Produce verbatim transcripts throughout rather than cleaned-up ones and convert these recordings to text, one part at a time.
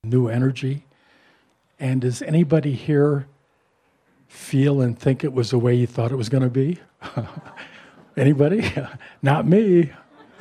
new energy. And does anybody here feel and think it was the way you thought it was going to be? Anybody? Not me.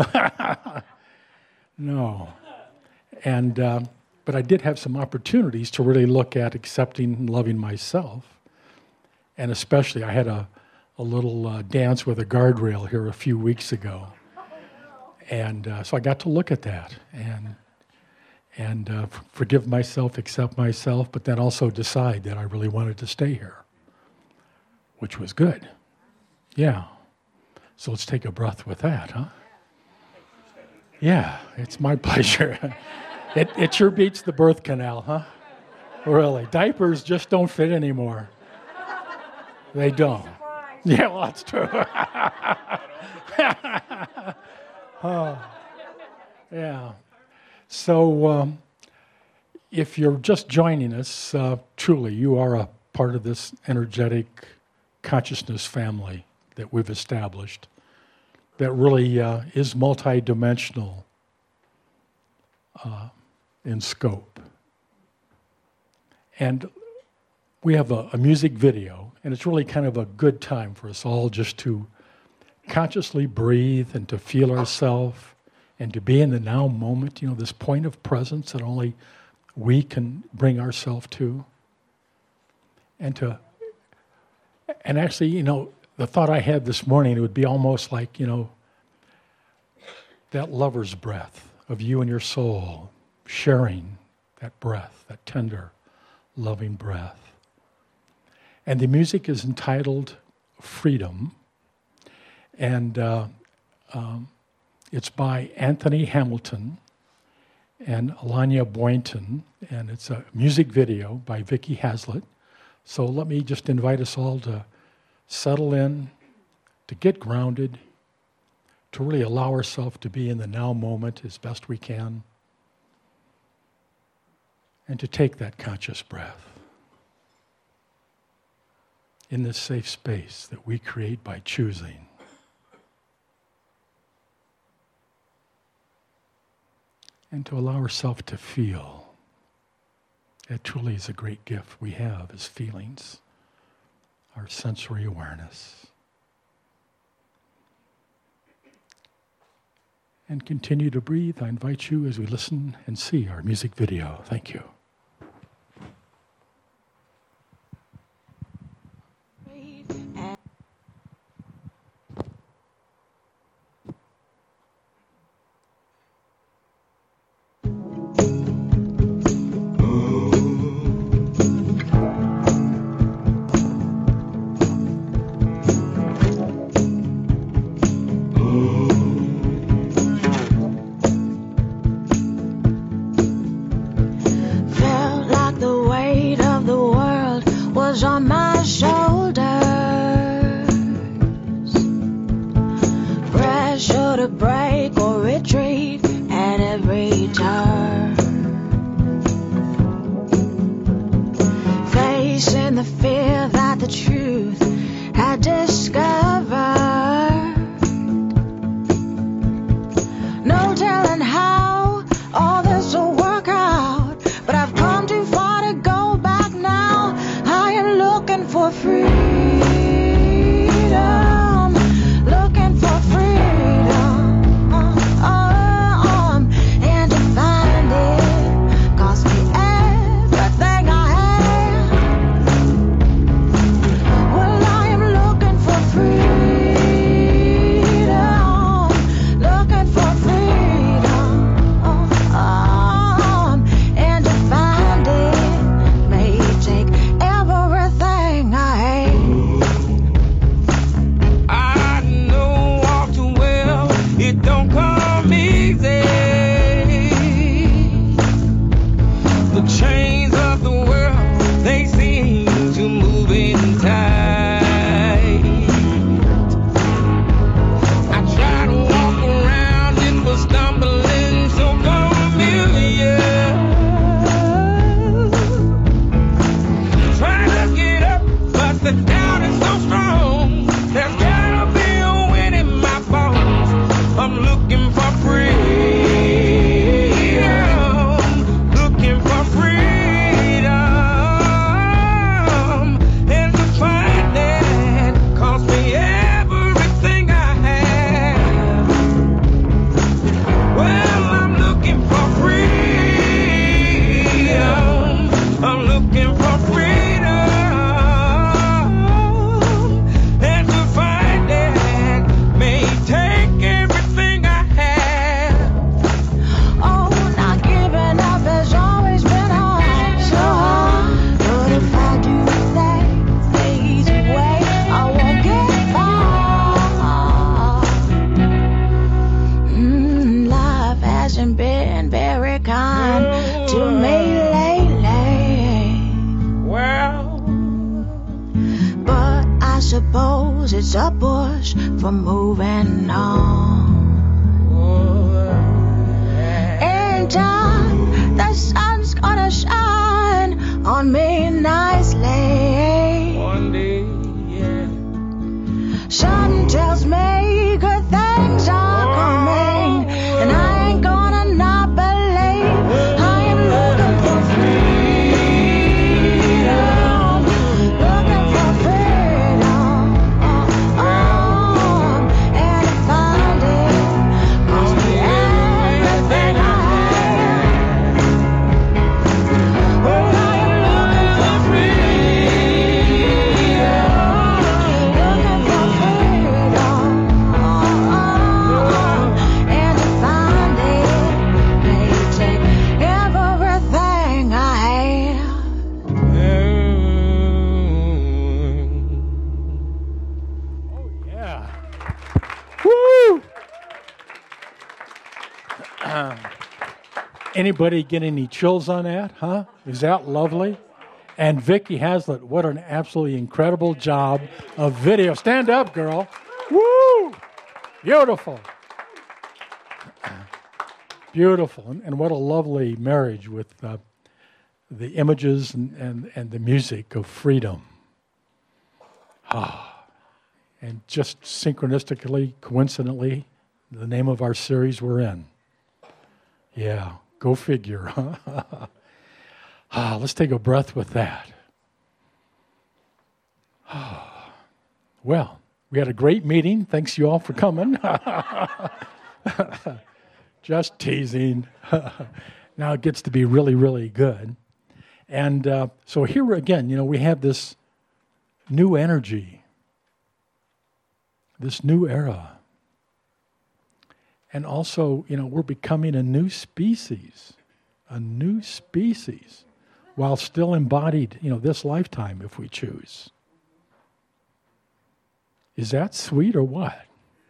No. And uh, but I did have some opportunities to really look at accepting and loving myself. And especially, I had a, a little uh, dance with a guardrail here a few weeks ago. And uh, so I got to look at that and and uh, f- forgive myself, accept myself, but then also decide that I really wanted to stay here, which was good. Yeah. So let's take a breath with that, huh? Yeah, it's my pleasure. it, it sure beats the birth canal, huh? Really. Diapers just don't fit anymore. They don't. Yeah, well, that's true. Oh, yeah. So um, if you're just joining us, uh, truly, you are a part of this energetic consciousness family that we've established that really uh, is multidimensional uh, in scope. And we have a, a music video, and it's really kind of a good time for us all just to consciously breathe and to feel ourselves and to be in the now moment, you know, this point of presence that only we can bring ourselves to. And to, and actually, you know, the thought I had this morning, it would be almost like, you know, that lover's breath of you and your soul, sharing that breath, that tender, loving breath. And the music is entitled Freedom, and uh, um, it's by Anthony Hamilton and Alanya Boynton, and it's a music video by Vicky Hazlitt. So let me just invite us all to settle in, to get grounded, to really allow ourselves to be in the now moment as best we can, and to take that conscious breath in this safe space that we create by choosing. And to allow ourselves to feel. That truly is a great gift we have as feelings, our sensory awareness. And continue to breathe. I invite you as we listen and see our music video. Thank you. Look knows it's a push for moving on. In time, the sun's gonna shine on me nicely. One day, yeah. Something tells me good things are coming, and I ain't gonna not believe. I am looking for freedom, looking for freedom, oh, oh, and to find it must be everything I have. Well, I am looking for freedom, looking for freedom, oh, oh, and to find it may take everything I have. Yeah. Woo! Uh, anybody get any chills on that, huh? Is that lovely? And Vicki Haslett, what an absolutely incredible job of video. Stand up, girl. Woo! Beautiful. Beautiful. And, and what a lovely marriage with uh, the images and, and, and the music of freedom. Ah. And just synchronistically, coincidentally, the name of our series we're in. Yeah, go figure, huh? ah, let's take a breath with that. Well, we had a great meeting. Thanks you all for coming. Just teasing. Now it gets to be really, really good. And uh, so here again, you know, we have this new energy. This new era. And also, you know, we're becoming a new species, a new species, while still embodied, you know, this lifetime if we choose. Is that sweet or what?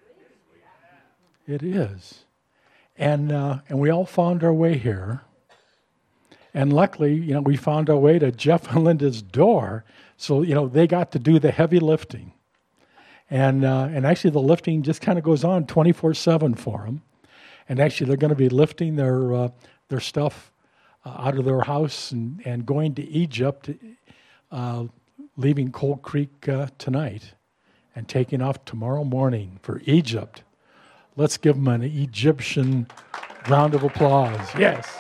It is. And uh, and we all found our way here. And luckily, you know, we found our way to Jeff and Linda's door. So, you know, they got to do the heavy lifting. And uh, and actually the lifting just kind of goes on twenty-four seven for them. And actually they're going to be lifting their uh, their stuff uh, out of their house and, and going to Egypt, uh, leaving Cold Creek uh, tonight and taking off tomorrow morning for Egypt. Let's give them an Egyptian round of applause. Yes.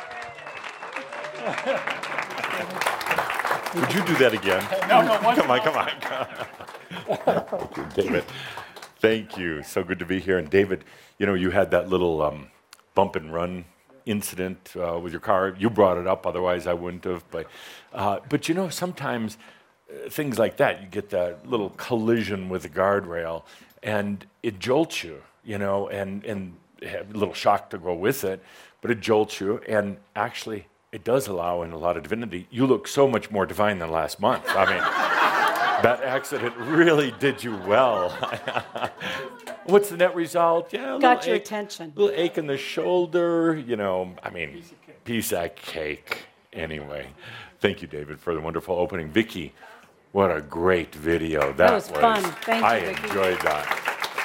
Would you do that again? No, no, one come on, come on. Thank you, David. Thank you. So good to be here. And David, you know, you had that little um, bump and run incident uh, with your car. You brought it up, otherwise I wouldn't have. But, uh, but you know, sometimes uh, things like that, you get that little collision with the guardrail, and it jolts you, you know, and, and a little shock to go with it, but it jolts you, and actually it does allow in a lot of divinity. You look so much more divine than last month. I mean, that accident really did you well. What's the net result? Yeah, a Got your ache, attention. A little ache in the shoulder, you know, I mean, piece of cake. Anyway, thank you, David, for the wonderful opening. Vicki, what a great video. That, That was fun. Thank you, I Vicki. enjoyed that.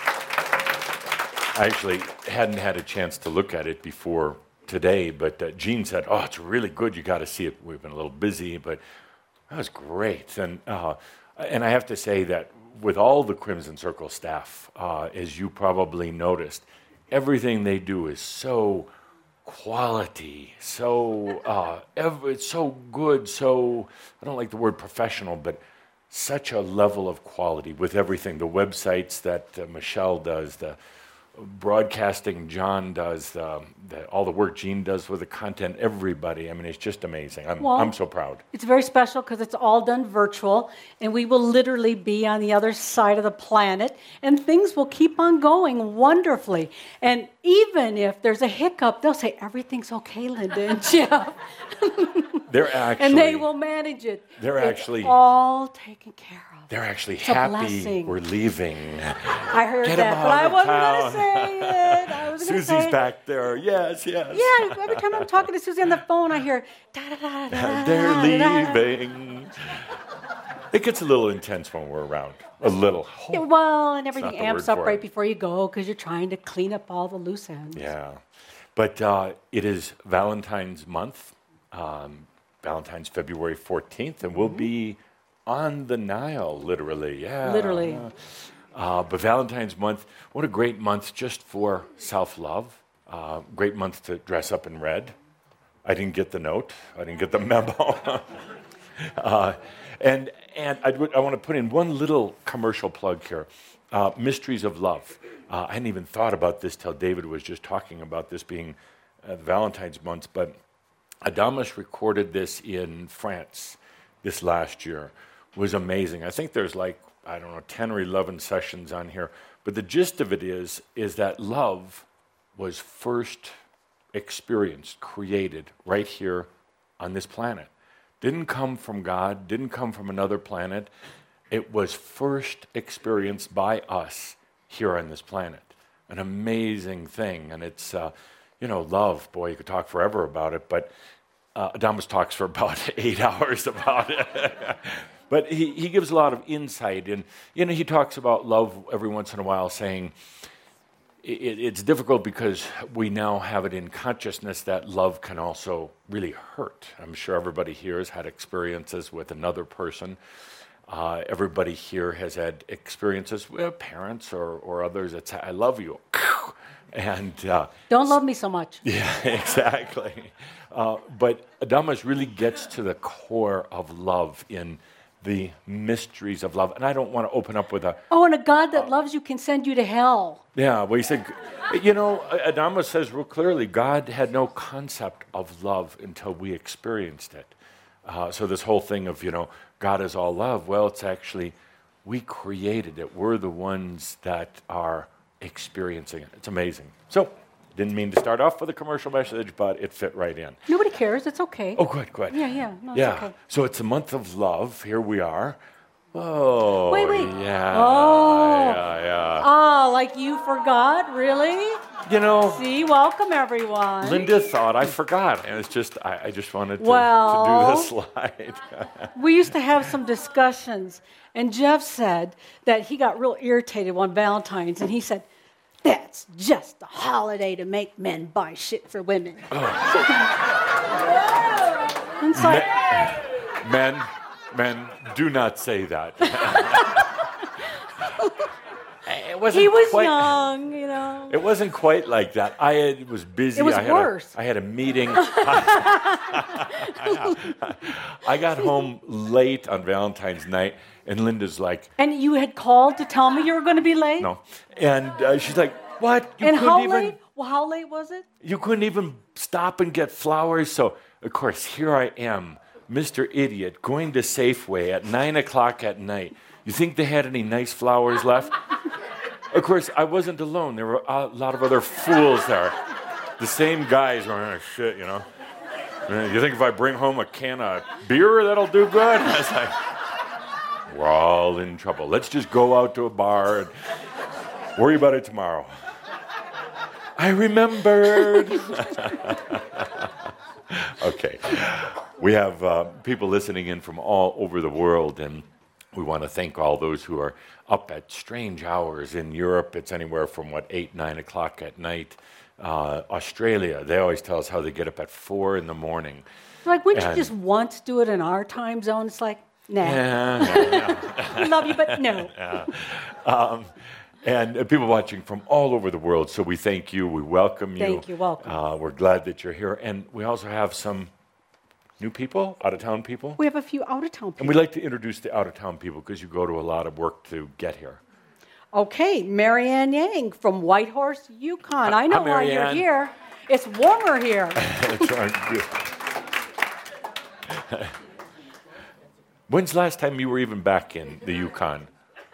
I actually hadn't had a chance to look at it before today, but uh, Gene said, oh, it's really good. You got to see it. We've been a little busy, but that was great. And uh, and I have to say that with all the Crimson Circle staff, uh, as you probably noticed, everything they do is so quality, so uh, ev- it's so good, so, I don't like the word professional, but such a level of quality with everything. The websites that uh, Michelle does, the broadcasting John does, um, the, all the work Gene does with the content, everybody. I mean, it's just amazing. I'm, Well, I'm so proud. It's very special because it's all done virtual, and we will literally be on the other side of the planet, and things will keep on going wonderfully. And even if there's a hiccup, they'll say, everything's okay, Linda and Jeff. They're actually, and they will manage it. They're It's actually- all taken care of. they're actually It's a happy blessing. we're leaving. I heard Get 'em that, out but I of wasn't town. going to say it. I wasn't gonna Susie's say it. back there. Yes, yes. Yeah, every time I'm talking to Susie on the phone, I hear da da da da. They're da, da. leaving. It gets a little intense when we're around. A little. Yeah, well, and everything not the amps word up for right it. before you go because you're trying to clean up all the loose ends. Yeah. But uh, it is Valentine's month, um, Valentine's February fourteenth, and we'll be on the Nile, literally. Yeah. Literally. Uh, but Valentine's month, what a great month just for self-love. Uh, great month to dress up in red. I didn't get the note. I didn't get the memo. uh, and and I, would- I want to put in one little commercial plug here. Uh, Mysteries of Love. Uh, I hadn't even thought about this till David was just talking about this being uh, Valentine's month, but Adamus recorded this in France this last year. It was amazing. I think there's like, I don't know, ten or eleven sessions on here. But the gist of it is, is that love was first experienced, created right here on this planet. Didn't come from God, didn't come from another planet. It was first experienced by us here on this planet. An amazing thing. And it's, uh, you know, love, boy, you could talk forever about it, but uh, Adamus talks for about eight hours about it. But he, he gives a lot of insight. And, you know, he talks about love every once in a while, saying it, it's difficult because we now have it in consciousness that love can also really hurt. I'm sure everybody here has had experiences with another person. Uh, everybody here has had experiences with parents or, or others that say, I love you. And uh, Don't love me so much. yeah, exactly. Uh, but Adamus really gets to the core of love in the mysteries of love. And I don't want to open up with a, Oh, and a God that loves you can send you to hell. yeah, well, he said, you know, Adamus says real clearly, God had no concept of love until we experienced it. Uh, so this whole thing of, you know, God is all love, well, it's actually, we created it. We're the ones that are experiencing it. It's amazing. So, didn't mean to start off with a commercial message, but it fit right in. Nobody cares. It's okay. Oh, good, good. Yeah, yeah. No, it's yeah. okay. So it's a month of love. Here we are. Oh, Wait, wait. yeah. Oh. Yeah, yeah. Oh, like you forgot? Really? You know, See, welcome everyone. Linda thought I forgot, and it's just I, I just wanted to, Well. to do this slide. We used to have some discussions, and Jeff said that he got real irritated on Valentine's, and he said, that's just a holiday to make men buy shit for women. And it's like, men, men, do not say that. It wasn't he was quite, young, you know. It wasn't quite like that. I had, was busy. It was I had worse. A, I had a meeting. I got home late on Valentine's night, and Linda's like, And you had called to tell me you were going to be late? no. And uh, she's like, what? You And couldn't how even, late? Well, how late was it? You couldn't even stop and get flowers. So, of course, here I am, Mister Idiot, going to Safeway at nine o'clock at night. You think they had any nice flowers left? Of course, I wasn't alone. There were a lot of other fools there. The same guys were, oh, shit, you know. Uh, You think if I bring home a can of beer, that'll do good? I was like, we're all in trouble. Let's just go out to a bar and worry about it tomorrow. I remembered. Okay. We have uh, people listening in from all over the world, and we want to thank all those who are up at strange hours. In Europe, it's anywhere from, what, eight, nine o'clock at night. Uh, Australia, they always tell us how they get up at four in the morning. Like, wouldn't And- you just once do it in our time zone? It's like, nah, Yeah, yeah, we love you, but no. Um, and uh, people watching from all over the world, so we thank you, we welcome you. Thank you, welcome. Uh, we're glad that you're here. And we also have some new people, out-of-town people. We have a few out-of-town And people. we'd like to introduce the out-of-town people because you go to a lot of work to get here. Okay, Marianne Yang from Whitehorse, Yukon. I know Hi, why you're Marianne. here. It's warmer here. That's right. When's the last time you were even back in the Yukon?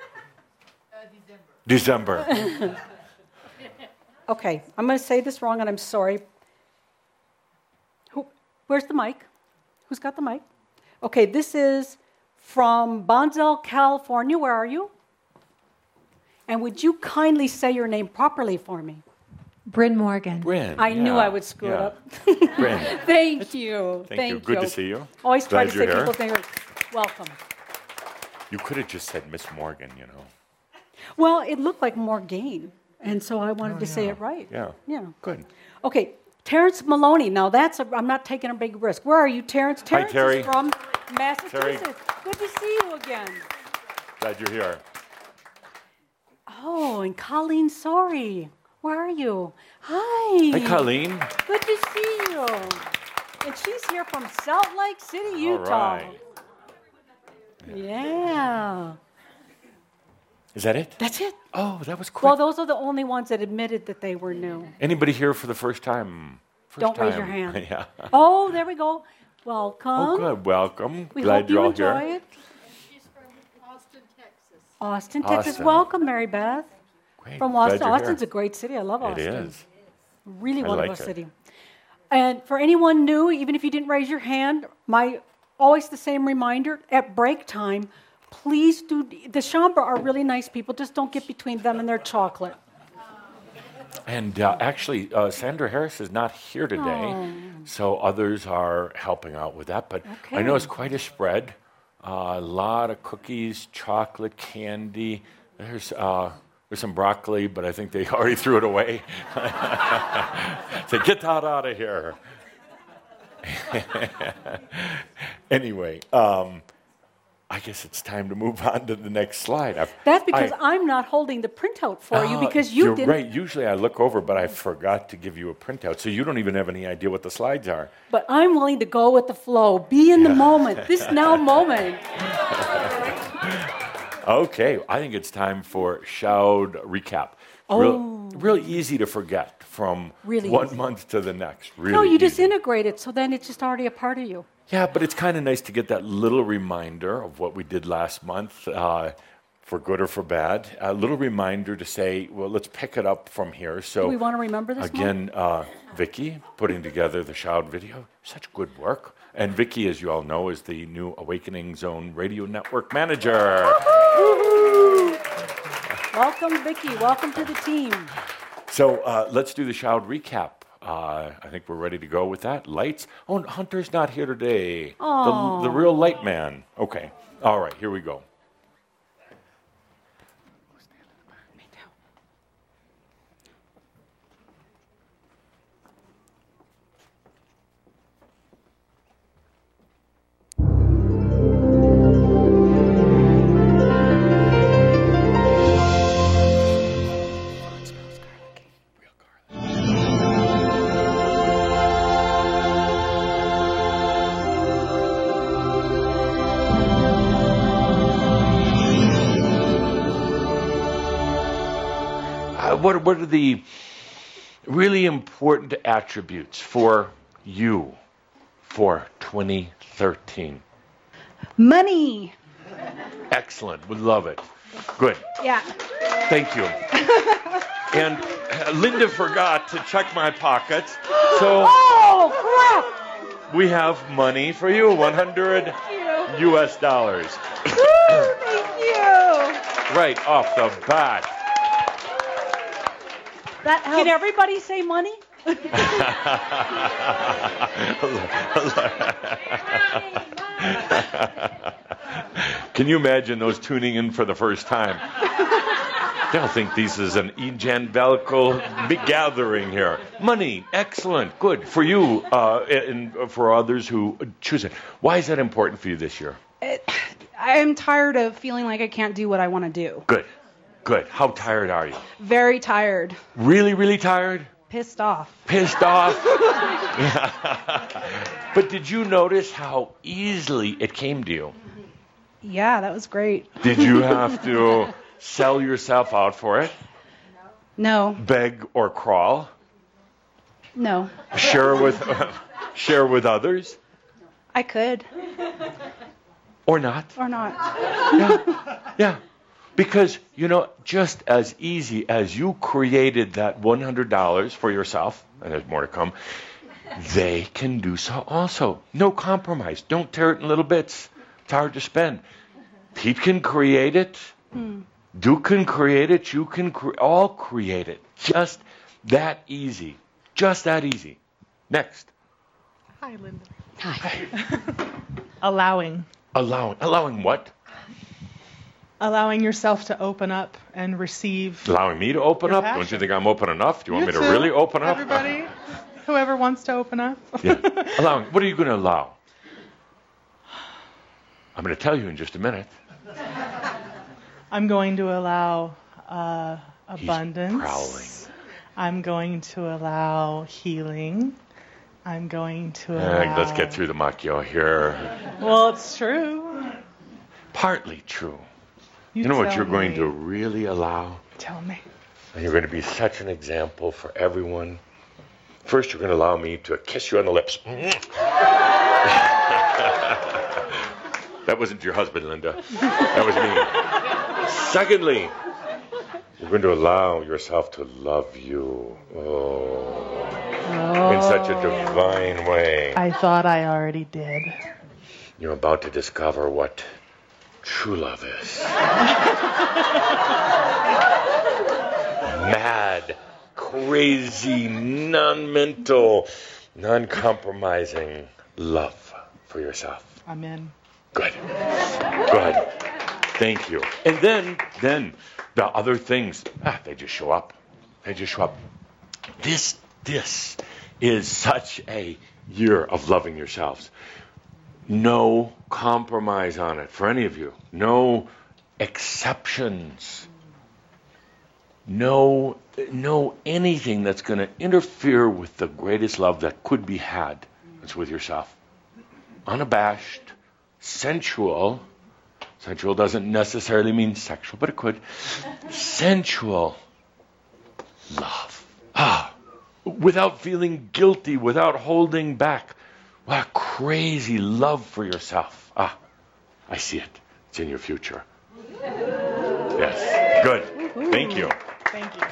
December. December. Okay, I'm going to say this wrong, and I'm sorry. Who, where's the mic? Who's got the mic? Okay, this is from Bonsall, California. Where are you? And would you kindly say your name properly for me? Bryn Morgan. Bryn. I knew yeah, I would screw yeah. it up. Bryn. Thank you. Thank you. Good to see you. Always try Glad to you're say here. people's names. Welcome. You could have just said Miss Morgan, you know. Well, it looked like Morgaine, and so I wanted Oh, to say yeah. it right. Yeah. Yeah. Good. Okay, Terrence Maloney. Now that's a, I'm not taking a big risk. Where are you, Terrence? Terrence Terry. is from Massachusetts. Terry. Good to see you again. Glad you're here. Oh, and Colleen Sorry. Where are you? Hi. Hi, Colleen. Good to see you. And she's here from Salt Lake City, All Utah. right. Yeah. Is that it? That's it. Oh, that was quick. Well, those are the only ones that admitted that they were new. Anybody here for the first time? First Don't raise time. your hand. Yeah. Oh, there we go. Welcome. Oh, good. Welcome. We Glad hope you're you all enjoy here. it. Austin, Texas. Austin. Welcome, Mary Beth. Great. From Glad Austin. you're Austin's here. a great city. I love It Austin. is. Really I wonderful like it. city. And for anyone new, even if you didn't raise your hand, my always the same reminder at break time, please do. The Chambra are really nice people. Just don't get between them and their chocolate. And uh, actually, uh, Sandra Harris is not here today, Oh. so others are helping out with that. But I know Okay. it's quite a spread. Uh, a lot of cookies, chocolate, candy. There's uh, there's some broccoli, but I think they already threw it away. So get that out of here. Anyway, um, I guess it's time to move on to the next slide. I've, That's because I, I, am not holding the printout for you Uh, because you you're didn't. right. Usually I look over, but I forgot to give you a printout, so you don't even have any idea what the slides are. But I'm willing to go with the flow. Be in the moment. This now moment. Okay, I think it's time for Shoud recap. Real, real easy to forget from Really one easy. month to the next. Really No, you just easy. integrate it, so then it's just already a part of you. Yeah, but it's kind of nice to get that little reminder of what we did last month, uh, for good or for bad. A little reminder to say, well, let's pick it up from here. So Do we want to remember this one? again, uh, Vicky putting together the Shoud video, such good work. And Vicky, as you all know, is the new Awakening Zone Radio Network manager. Welcome, Vicki. Welcome to the team. So uh, let's do the Shoud recap. Uh, I think we're ready to go with that. Lights. Oh, Hunter's not here today. The, the real light man. Okay. All right, here we go. Uh, what, what are the really important attributes for you for twenty thirteen? Money. Excellent. Would love it. Good. Yeah. Thank you. And uh, Linda forgot to check my pockets, so Oh, crap. we have money for you, one hundred U S dollars. Woo, thank you. Right off the bat. That Can helps. everybody say money? Can you imagine those tuning in for the first time? They'll think this is an evangelical big gathering here. Money, excellent, good. For you uh, and for others who choose it. Why is that important for you this year? It, I'm tired of feeling like I can't do what I want to do. Good, good. How tired are you? Very tired. Really, really tired? Pissed off. Pissed off? But did you notice how easily it came to you? Yeah, that was great. Did you have to sell yourself out for it? No, Beg or crawl? no. Share with share with others? I could Or not? or not. Yeah. Because, you know, just as easy as you created that one hundred dollars for yourself, and there's more to come, they can do so also. No compromise. Don't tear it in little bits. It's hard to spend. Pete can create it. Duke can create it. You can cre- all create it. Just that easy. Just that easy. Next. Hi, Linda. Hi. Allowing. Allowing. Allowing what? Allowing yourself to open up and receive. Allowing me to open Your up? passion. Don't you think I'm open enough? Do you want You me to too. really open up? Everybody, whoever wants to open up. Yeah. Allowing. What are you going to allow? I'm going to tell you in just a minute. I'm going to allow uh, abundance. He's prowling. I'm going to allow healing. I'm going to Uh, allow. let's get through the macchio here. Well, it's true. Partly true. You, You know what tell you're going me. to really allow? Tell me. And you're going to be such an example for everyone. First, you're going to allow me to kiss you on the lips. That wasn't your husband, Linda. That was me. Secondly, you're going to allow yourself to love you. Oh. In such a divine way. I thought I already did. You're about to discover what true love is. Mad, crazy, non-mental, non-compromising love for yourself. I'm in. Good. Good. Thank you. And then, then the other things, ah, they just show up. They just show up. This, this is such a year of loving yourselves. No compromise on it for any of you. No exceptions. No, no anything that's going to interfere with the greatest love that could be had. It's with yourself. Unabashed, sensual. Sensual doesn't necessarily mean sexual, but it could. Sensual love. Ah, without feeling guilty, without holding back. What a crazy love for yourself. Ah, I see it. It's in your future. Yes. Good. Thank you. Thank you.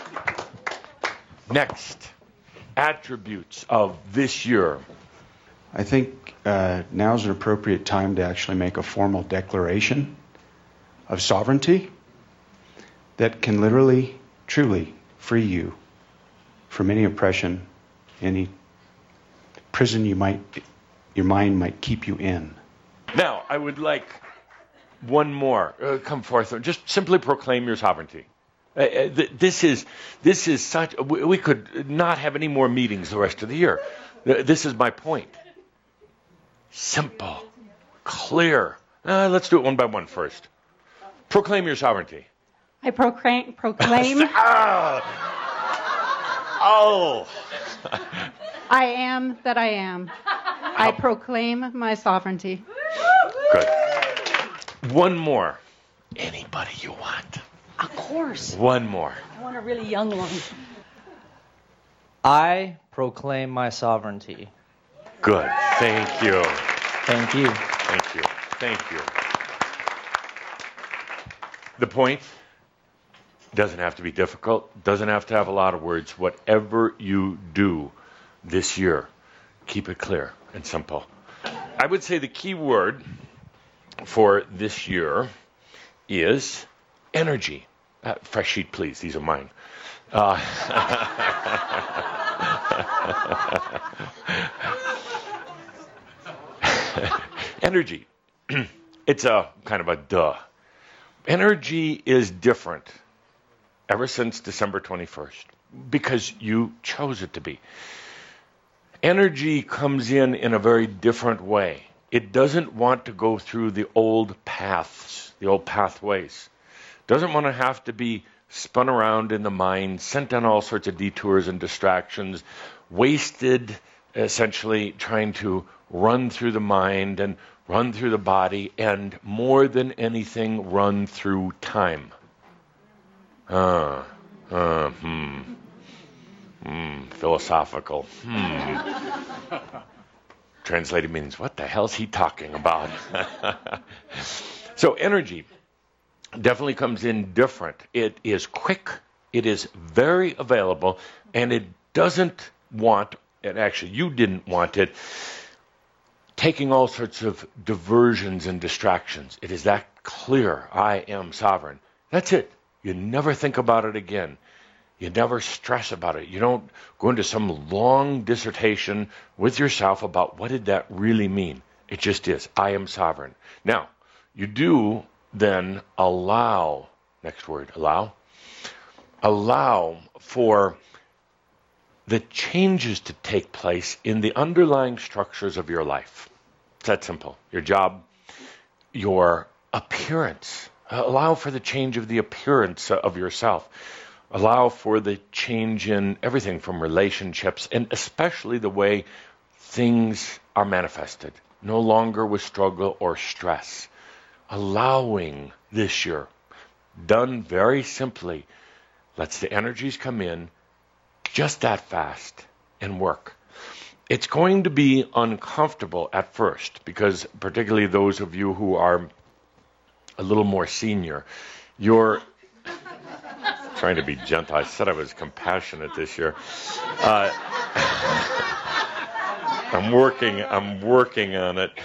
Next, attributes of this year. I think uh, now's an appropriate time to actually make a formal declaration of sovereignty that can literally, truly free you from any oppression, any prison you might, your mind might keep you in. Now, I would like one more. Uh, come forth and just simply proclaim your sovereignty. Uh, uh, th- this is this is such. We, we could not have any more meetings the rest of the year. Uh, this is my point. Simple, clear. Uh, let's do it one by one first. Proclaim your sovereignty. I proclaim, proclaim Ah! Oh. I am that I am. I proclaim my sovereignty. Good. One more. Anybody you want. Of course. One more. I want a really young one. I proclaim my sovereignty. Good. Thank you. Thank you. Thank you. Thank you. The point doesn't have to be difficult, doesn't have to have a lot of words. Whatever you do this year, keep it clear and simple. I would say the key word for this year is energy. Uh, fresh sheet, please. These are mine. Uh, energy. It's a kind of a duh. Energy is different ever since December twenty-first because you chose it to be. Energy comes in in a very different way. It doesn't want to go through the old paths, the old pathways. Doesn't want to have to be spun around in the mind, sent on all sorts of detours and distractions, wasted essentially trying to run through the mind and run through the body, and more than anything, run through time. Uh, uh, hmm. Hmm. Philosophical. Hmm. Translated means, what the hell's he talking about? So energy definitely comes in different. It is quick, it is very available, and it doesn't want, and actually you didn't want it, taking all sorts of diversions and distractions. It is that clear. I am sovereign. That's it. You never think about it again. You never stress about it. You don't go into some long dissertation with yourself about what did that really mean. It just is. I am sovereign. Now, you do then allow, next word, allow, allow for the changes to take place in the underlying structures of your life. It's that simple. Your job, your appearance. Allow for the change of the appearance of yourself. Allow for the change in everything from relationships, and especially the way things are manifested. No longer with struggle or stress. Allowing this year, done very simply, lets the energies come in just that fast and work. It's going to be uncomfortable at first, because particularly those of you who are a little more senior, you're trying to be gentle. I said I was compassionate this year. Uh, I'm working. I'm working on it.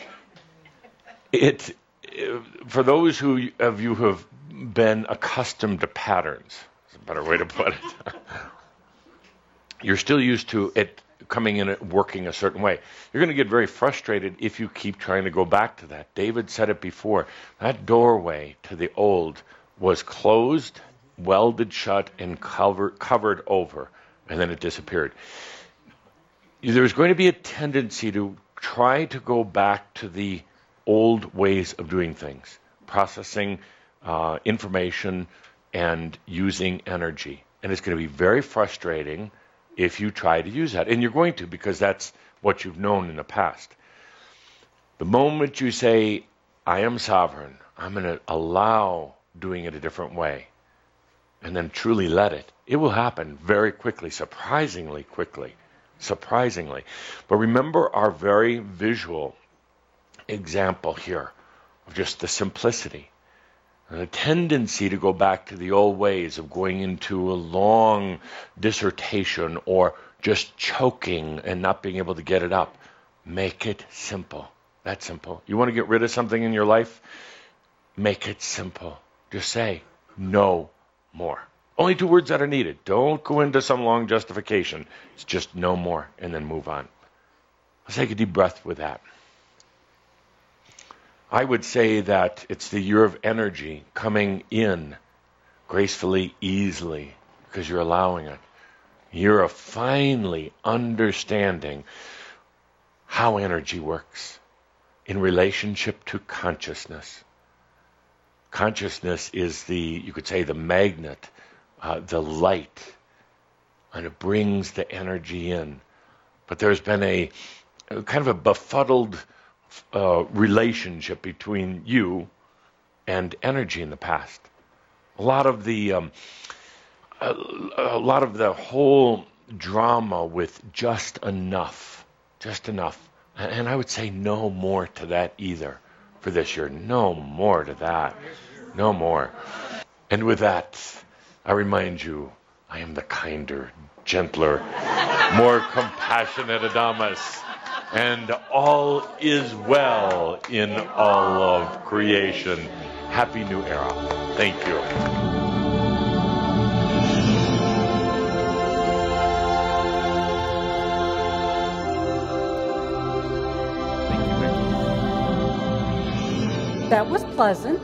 It for those who of you who have been accustomed to patterns. That's a better way to put it. You're still used to it coming in and working a certain way. You're going to get very frustrated if you keep trying to go back to that. David said it before. That doorway to the old was closed, welded shut, and cover, covered over, and then it disappeared. There's going to be a tendency to try to go back to the old ways of doing things, processing uh, information and using energy. And it's going to be very frustrating if you try to use that. And you're going to, because that's what you've known in the past. The moment you say, I am sovereign, I'm going to allow doing it a different way, and then truly let it, it will happen very quickly, surprisingly quickly, surprisingly. But remember our very visual example here of just the simplicity. And a tendency to go back to the old ways of going into a long dissertation or just choking and not being able to get it up. Make it simple. That's simple. You want to get rid of something in your life? Make it simple. Just say, no more. Only two words that are needed. Don't go into some long justification. It's just no more, and then move on. Let's take a deep breath with that. I would say that it's the year of energy coming in gracefully, easily, because you're allowing it. Year of finally understanding how energy works in relationship to consciousness. Consciousness is the, you could say, the magnet, uh, the light, and it brings the energy in. But there's been a, a kind of a befuddled Uh, relationship between you and energy in the past. A lot of the um, a, a lot of the whole drama with just enough, just enough, and, and I would say no more to that either for this year. No more to that. No more. And with that, I remind you, I am the kinder, gentler, more compassionate Adamus. And all is well in all of creation. Happy New Era. Thank you. Thank you, Becky. That was pleasant.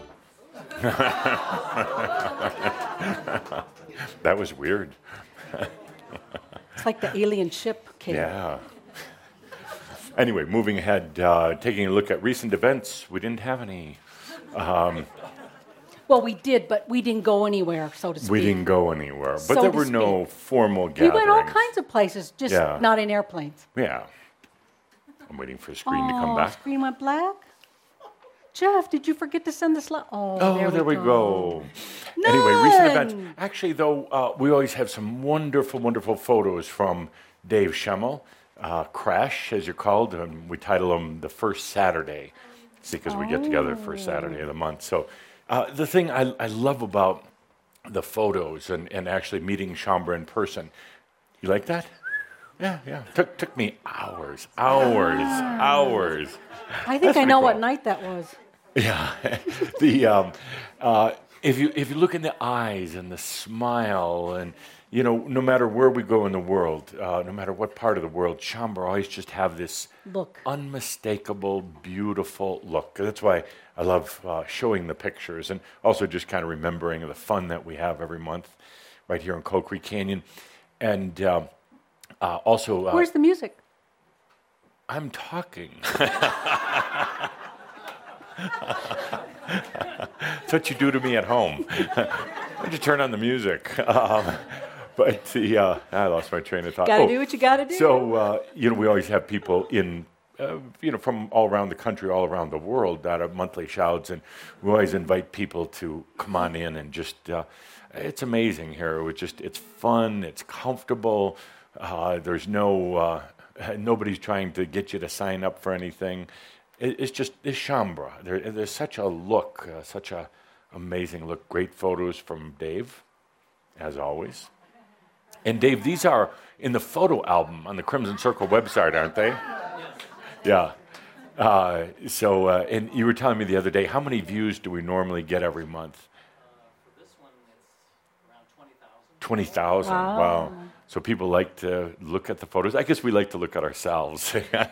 That was weird. It's like the alien ship came. Yeah. Anyway, moving ahead, uh, taking a look at recent events, we didn't have any. Um, well, we did, but we didn't go anywhere, so to speak. We didn't go anywhere, but so there were no formal gatherings. We went all kinds of places, just yeah. not in airplanes. Yeah. I'm waiting for the screen oh, to come back. Screen went black? Jeff, did you forget to send the slide? Oh, oh, there, there we, we go. go. Anyway, recent events. Actually, though, uh, we always have some wonderful, wonderful photos from Dave Schemmel. Uh, Crash, as you're called, and we title them the first Saturday, because we get together the first Saturday of the month. So uh, the thing I, I love about the photos and, and actually meeting Shaumbra in person, you like that? Yeah, yeah. Took took me hours, hours, hours. I think That's I know cool. what night that was. Yeah, the um, uh, if you if you look in the eyes and the smile and you know, no matter where we go in the world, uh, no matter what part of the world, Shaumbra always just have this Look. unmistakable, beautiful look. That's why I love uh, showing the pictures and also just kind of remembering the fun that we have every month right here in Coal Creek Canyon. And uh, uh, also... Uh, Where's the music? I'm talking. That's what you do to me at home. Why don't you turn on the music? Um, but the, uh, I lost my train of thought. Gotta Oh, do what you gotta do. So, uh, you know, we always have people in, uh, you know, from all around the country, all around the world that are monthly shouts, and we always invite people to come on in and just, uh, it's amazing here. It's just, it's fun, it's comfortable. Uh, there's no, uh, nobody's trying to get you to sign up for anything. It, it's just, it's Shaumbra. There, there's such a look, uh, such a amazing look. Great photos from Dave, as always. And Dave, these are in the photo album on the Crimson Circle website, aren't they? Yeah. Uh, so, uh, and you were telling me the other day, how many views do we normally get every month? For this one, it's around twenty thousand. twenty thousand, Wow. wow. So people like to look at the photos. I guess we like to look at ourselves.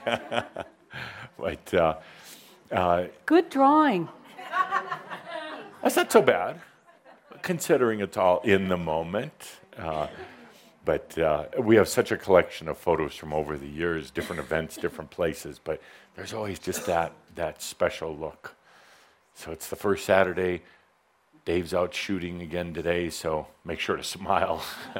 But uh, uh, Good drawing. that's not so bad, considering it's all in the moment. Uh, but uh, we have such a collection of photos from over the years, different events, different places, but there's always just that, that special look. So it's the first Saturday. Dave's out shooting again today, so make sure to smile.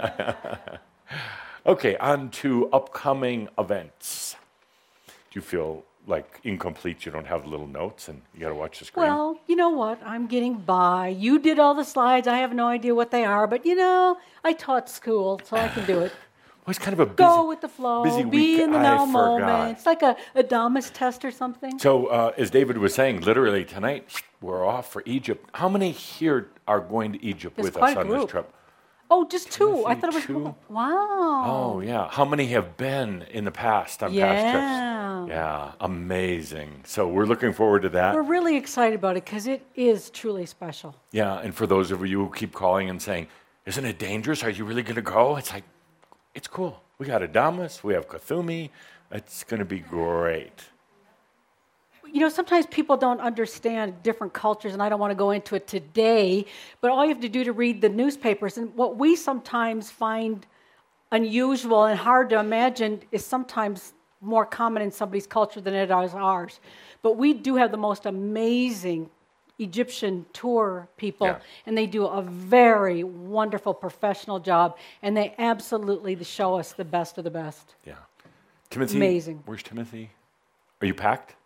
Okay, on to upcoming events. Do you feel like incomplete? You don't have little notes and you got to watch the screen? Well, you know what? I'm getting by. You did all the slides. I have no idea what they are, but you know, I taught school, so I can do it. Well, it's kind of a busy, Go with the flow. busy Be week. in the I now forgot. moment. It's like a Adamus test or something. So, uh, as David was saying, literally tonight we're off for Egypt. How many here are going to Egypt There's with quite us a on this group. trip? Oh, just two. I Timothy, thought it was two? wow. Oh, yeah. How many have been in the past on Yeah. past trips? Yeah, amazing. So we're looking forward to that. We're really excited about it because it is truly special. Yeah, and for those of you who keep calling and saying, isn't it dangerous? Are you really going to go? It's like, it's cool. We got Adamus, we have Kathumi. It's going to be great. You know, sometimes people don't understand different cultures, and I don't want to go into it today, but all you have to do to read the newspapers, and what we sometimes find unusual and hard to imagine is sometimes more common in somebody's culture than it is ours. But we do have the most amazing Egyptian tour people, Yeah. and they do a very wonderful professional job, and they absolutely show us the best of the best. Yeah. Timothy? Amazing. Where's Timothy? Are you packed?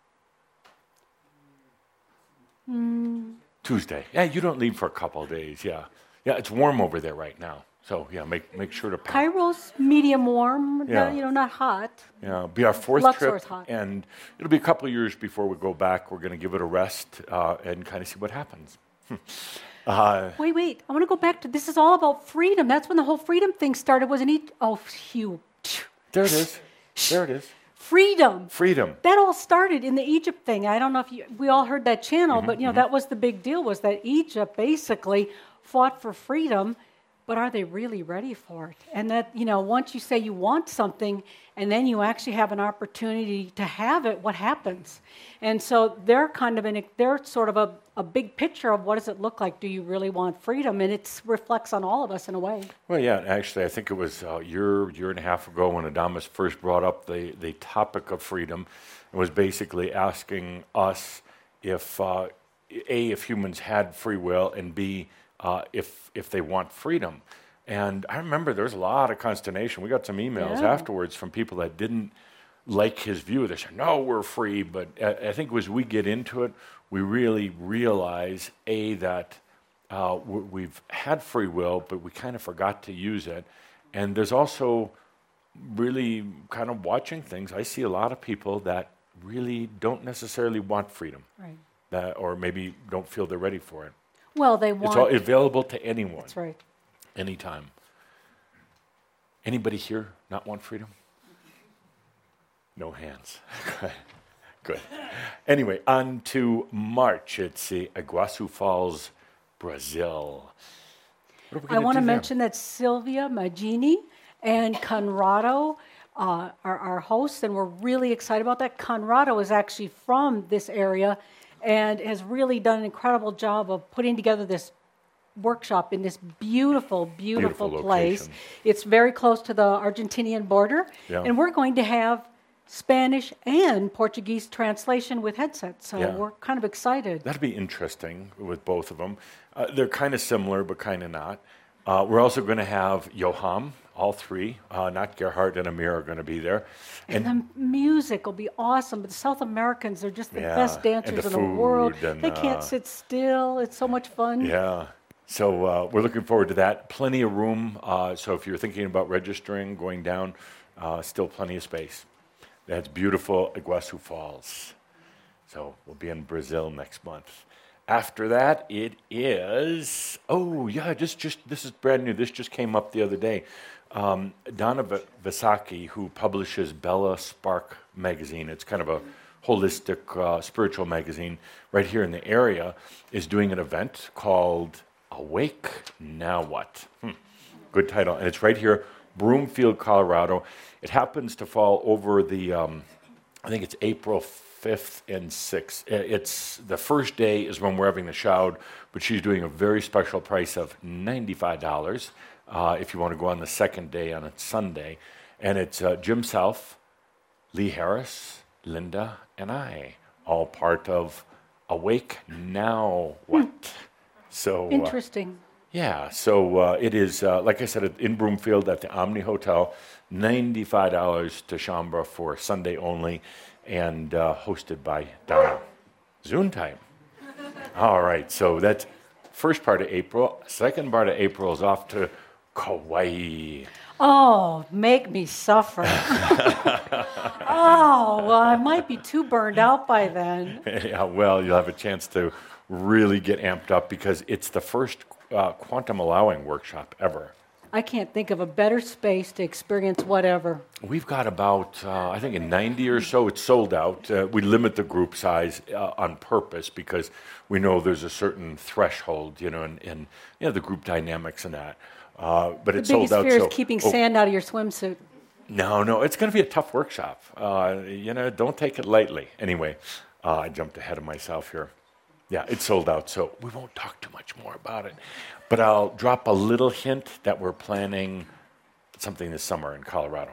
Mm. Tuesday. Yeah, you don't leave for a couple of days. Yeah. Yeah, it's warm over there right now. So, yeah, make make sure to pack. Cairo's medium warm, Yeah. not, you know, not hot. Yeah, it'll be our fourth Luxor's trip, hot. and it'll be a couple of years before we go back. We're going to give it a rest uh, and kind of see what happens. uh, Wait, wait. I want to go back to this is all about freedom. That's when the whole freedom thing started, wasn't it? Oh, Hugh. there it is. There it is. Freedom. Freedom. That all started in the Egypt thing. I don't know if you, we all heard that channel, Mm-hmm, but you know that was the big deal was that Egypt basically fought for freedom, but are they really ready for it? And that you know once you say you want something and then you actually have an opportunity to have it, what happens? And so they're kind of in a, they're sort of a, a big picture of what does it look like? Do you really want freedom? And it reflects on all of us in a way. Well, yeah, actually, I think it was a year, year and a half ago when Adamus first brought up the, the topic of freedom and was basically asking us if, uh, A, if humans had free will, and B, uh, if, if they want freedom. And I remember there was a lot of consternation. We got some emails Yeah. afterwards from people that didn't like his view. They said, no, we're free. But I, I think as we get into it, we really realize, A, that uh, w- we've had free will, but we kind of forgot to use it. And there's also really kind of watching things. I see a lot of people that really don't necessarily want freedom, Right. that, or maybe don't feel they're ready for it. Well, they It's want. all available to anyone, That's right. anytime. Anybody here not want freedom? No hands. Good. Anyway, on to March. It's uh, Iguazu Falls, Brazil. What are we I gonna want to do there? mention that Sylvia Magini and Conrado uh, are our hosts, and we're really excited about that. Conrado is actually from this area and has really done an incredible job of putting together this workshop in this beautiful, beautiful, Beautiful place. location. It's very close to the Argentinian border, Yeah. and we're going to have Spanish and Portuguese translation with headsets, so Yeah. we're kind of excited. That'll be interesting with both of them. Uh, they're kind of similar, but kind of not. Uh, we're also going to have Yoham, all three. Uh, not Gerhard and Amir are going to be there. And, the music will be awesome. But the South Americans are just the Yeah, best and dancers the in the world. food and, They uh, can't sit still. It's so much fun. Yeah. So uh, we're looking forward to that. Plenty of room. Uh, so if you're thinking about registering, going down, uh, still plenty of space. That's beautiful Iguazu Falls. So we'll be in Brazil next month. After that, it is, oh, yeah, just, just this is brand new. This just came up the other day. Um, Donna V- Visaki, who publishes Bella Spark magazine, it's kind of a holistic uh, spiritual magazine right here in the area, is doing an event called Awake Now What? Hmm. Good title. And it's right here, Broomfield, Colorado. It happens to fall over the, um, I think it's April fifth and sixth. I- It's the first day is when we're having the shout, but she's doing a very special price of ninety-five dollars uh, if you want to go on the second day on a Sunday. And it's uh, Jim South, Lee Harris, Linda, and I, all part of Awake Now What? So uh, Interesting. yeah, so uh, it is, uh, like I said, in Broomfield at the Omni Hotel, ninety-five dollars to Shambra for Sunday only, and uh, hosted by Donna. Zoom time. All right, so that's first part of April. Second part of April is off to Kauai. Oh, make me suffer. Oh, well, I might be too burned out by then. Yeah, well, you'll have a chance to really get amped up because it's the first uh, quantum allowing workshop ever. I can't think of a better space to experience whatever. We've got about, uh, I think, in ninety or so, it's sold out. Uh, we limit the group size uh, on purpose because we know there's a certain threshold, you know, and, and you know, the group dynamics and that. Uh, but The it's sold biggest out. fear so, is keeping oh, sand out of your swimsuit. No, no, it's going to be a tough workshop. Uh, you know, don't take it lightly. Anyway, uh, I jumped ahead of myself here. Yeah, it's sold out, so we won't talk too much more about it. But I'll drop a little hint that we're planning something this summer in Colorado.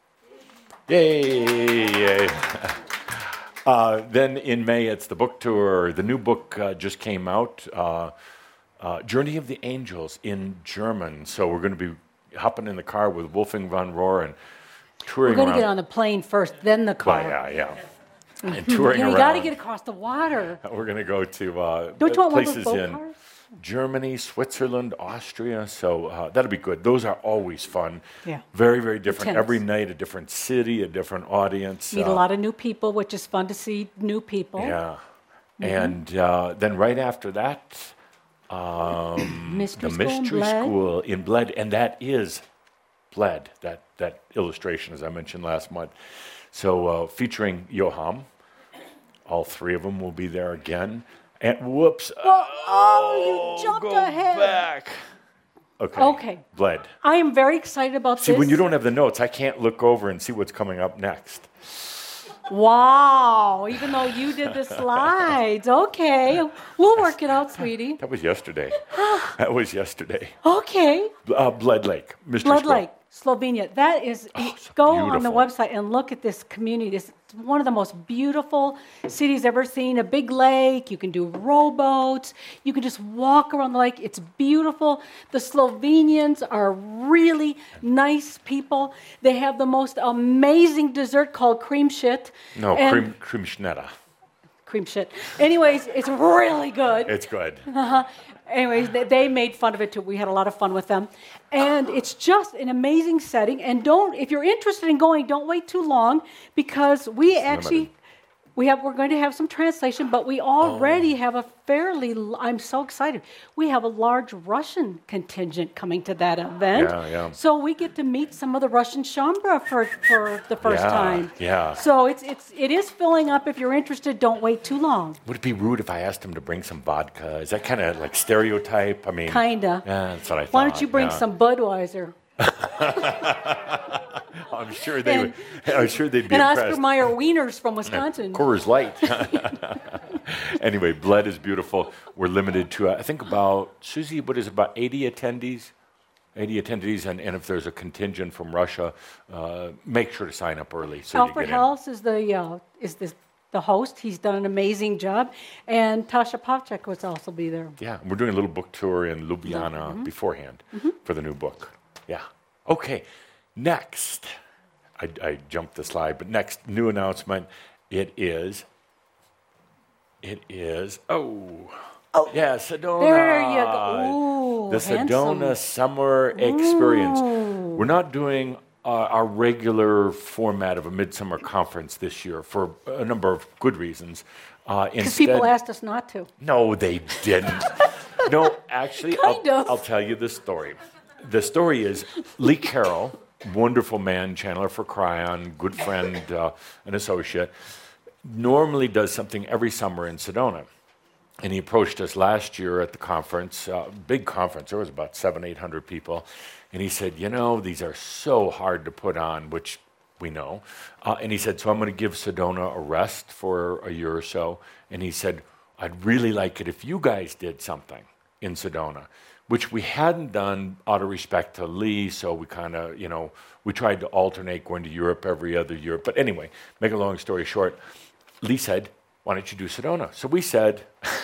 Yay! Yay. uh, then in May, it's the book tour. The new book uh, just came out, uh, uh, Journey of the Angels in German. So we're going to be hopping in the car with Wolfgang von Rohr and touring We're going to around. get on the plane first, then the car. Well, yeah, yeah. And touring Yeah, you around. got to get across the water. We're going to go to uh, Don't you want one of places those boat in cars? Germany, Switzerland, Austria. So uh, that'll be good. Those are always fun. Yeah. Very, very different. Intense. Every night, a different city, a different audience. Meet uh, a lot of new people, which is fun to see new people. Yeah. Mm-hmm. And uh, then right after that, um, Mystery the School in Mystery Bled. School in Bled. And that is Bled, that, that illustration, as I mentioned last month. So uh, featuring Yoham. All three of them will be there again. And whoops. Oh, oh, you jumped go ahead. back. Okay. Okay. Bled. I am very excited about See, this. when you don't have the notes, I can't look over and see what's coming up next. Wow, even though you did the slides. Okay, we'll work it out, sweetie. That was yesterday. That was yesterday. Okay. Uh, Bled Lake. Mystery Blood School. Lake, Slovenia. That is, Oh, so go on the beautiful. website and look at this community. It's one of the most beautiful cities ever seen. A big lake. You can do rowboats. You can just walk around the lake. It's beautiful. The Slovenians are really nice people. They have the most amazing dessert called cream shit. No, And- cream, cream schnetta. Cream shit. Anyways, it's really good. It's good. Anyways, they, they made fun of it too. We had a lot of fun with them. And it's just an amazing setting. And don't, if you're interested in going, don't wait too long because we actually, We have, we're going to have some translation, but we already have a fairly, l- I'm so excited. We have a large Russian contingent coming to that event. Yeah, yeah. So we get to meet some of the Russian Shambra for, for the first Yeah, time. yeah. So it's, it's, it is filling up. If you're interested, don't wait too long. Would it be rude if I asked him to bring some vodka? Is that kind of like stereotype? I mean, Kinda. Yeah, that's what I thought. Why don't you bring yeah. some Budweiser? I'm sure they And- would. I'm sure they'd be And impressed. Oscar Mayer Wieners from Wisconsin. Coors Light. Anyway, Bled is beautiful. We're limited to, uh, I think, about, Susie, what is it, about eighty attendees? eighty attendees, and, and if there's a contingent from Russia, uh, make sure to sign up early so Alfred you get in. Hels is the uh, is the, the host. He's done an amazing job, and Tasha Pavchek will also be there. Yeah, and we're doing a little book tour in Ljubljana Mhm. beforehand Mhm. for the new book. Yeah. Okay, next. I, I jumped the slide, but next, new announcement. It is, it is, oh, oh. yeah, Sedona. There you go. Ooh, the Sedona handsome. Summer Experience. Ooh. We're not doing uh, our regular format of a midsummer conference this year for a number of good reasons. Uh, Because people instead- asked us not to. No, they didn't. No, actually, Kind I'll, of. I'll tell you the story. The story is Lee Carroll, wonderful man, channeler for Cryon, good friend, uh, an associate, normally does something every summer in Sedona. And he approached us last year at the conference, uh, big conference, there was about seven, eight hundred people. And he said, you know, these are so hard to put on, which we know. Uh, and he said, so I'm going to give Sedona a rest for a year or so. And he said, I'd really like it if you guys did something in Sedona, which we hadn't done out of respect to Lee, so we kind of, you know, we tried to alternate going to Europe every other year. But anyway, make a long story short, Lee said, why don't you do Sedona? So we said,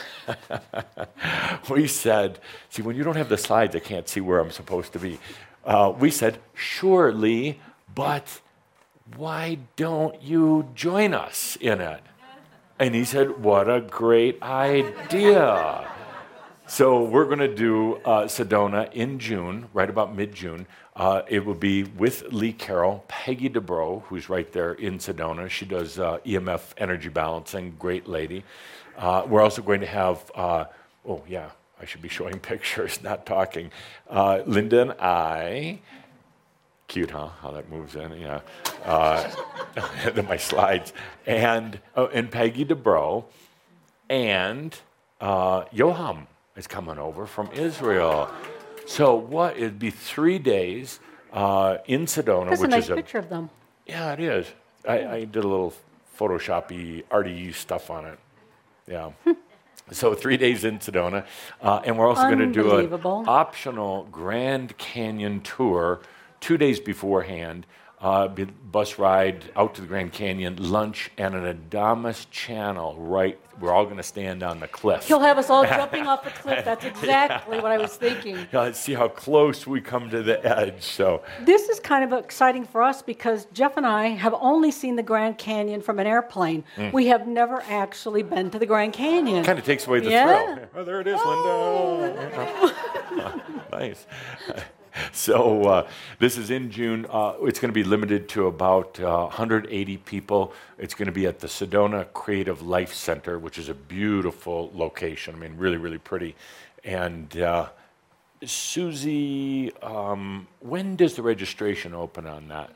we said, see, when you don't have the slides, I can't see where I'm supposed to be. Uh, we said, sure, Lee, but why don't you join us in it? And he said, what a great idea. So we're going to do uh, Sedona in June, right about mid-June. Uh, it will be with Lee Carroll, Peggy DeBro, who's right there in Sedona. She does uh, E M F energy balancing, great lady. Uh, we're also going to have, uh, oh yeah, I should be showing pictures, not talking. Uh, Linda and I, cute, huh? How that moves in, yeah. Uh, my slides. And, oh, and Peggy DeBro and uh, Yoham is coming over from Israel. So what, it'd be three days uh, in Sedona, That's a which nice is a... picture of them. Yeah, it is. I, I did a little Photoshop-y, arty stuff on it. Yeah. So three days in Sedona. Uh, and we're also going to do an Unbelievable. optional Grand Canyon tour two days beforehand. Uh, be- bus ride out to the Grand Canyon, lunch, and an Adamus channel, right? We're all going to stand on the cliff. He'll have us all jumping off the cliff. That's exactly what I was thinking. Yeah, let's see how close we come to the edge. So This is kind of exciting for us because Jeff and I have only seen the Grand Canyon from an airplane. Mm. We have never actually been to the Grand Canyon. kind of takes away the Yeah. thrill. Oh, there it is, Linda. Nice. So uh, this is in June. Uh, it's going to be limited to about uh, one hundred eighty people. It's going to be at the Sedona Creative Life Center, which is a beautiful location. I mean, really, really pretty. And uh, Susie, um, when does the registration open on that?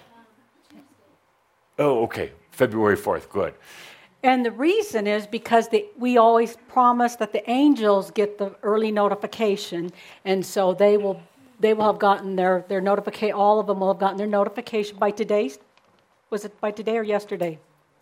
Oh, okay, February fourth. Good. And the reason is because the, we always promise that the angels get the early notification, and so they will they will have gotten their their notification. All of them will have gotten their notification by today. Was it by today or yesterday?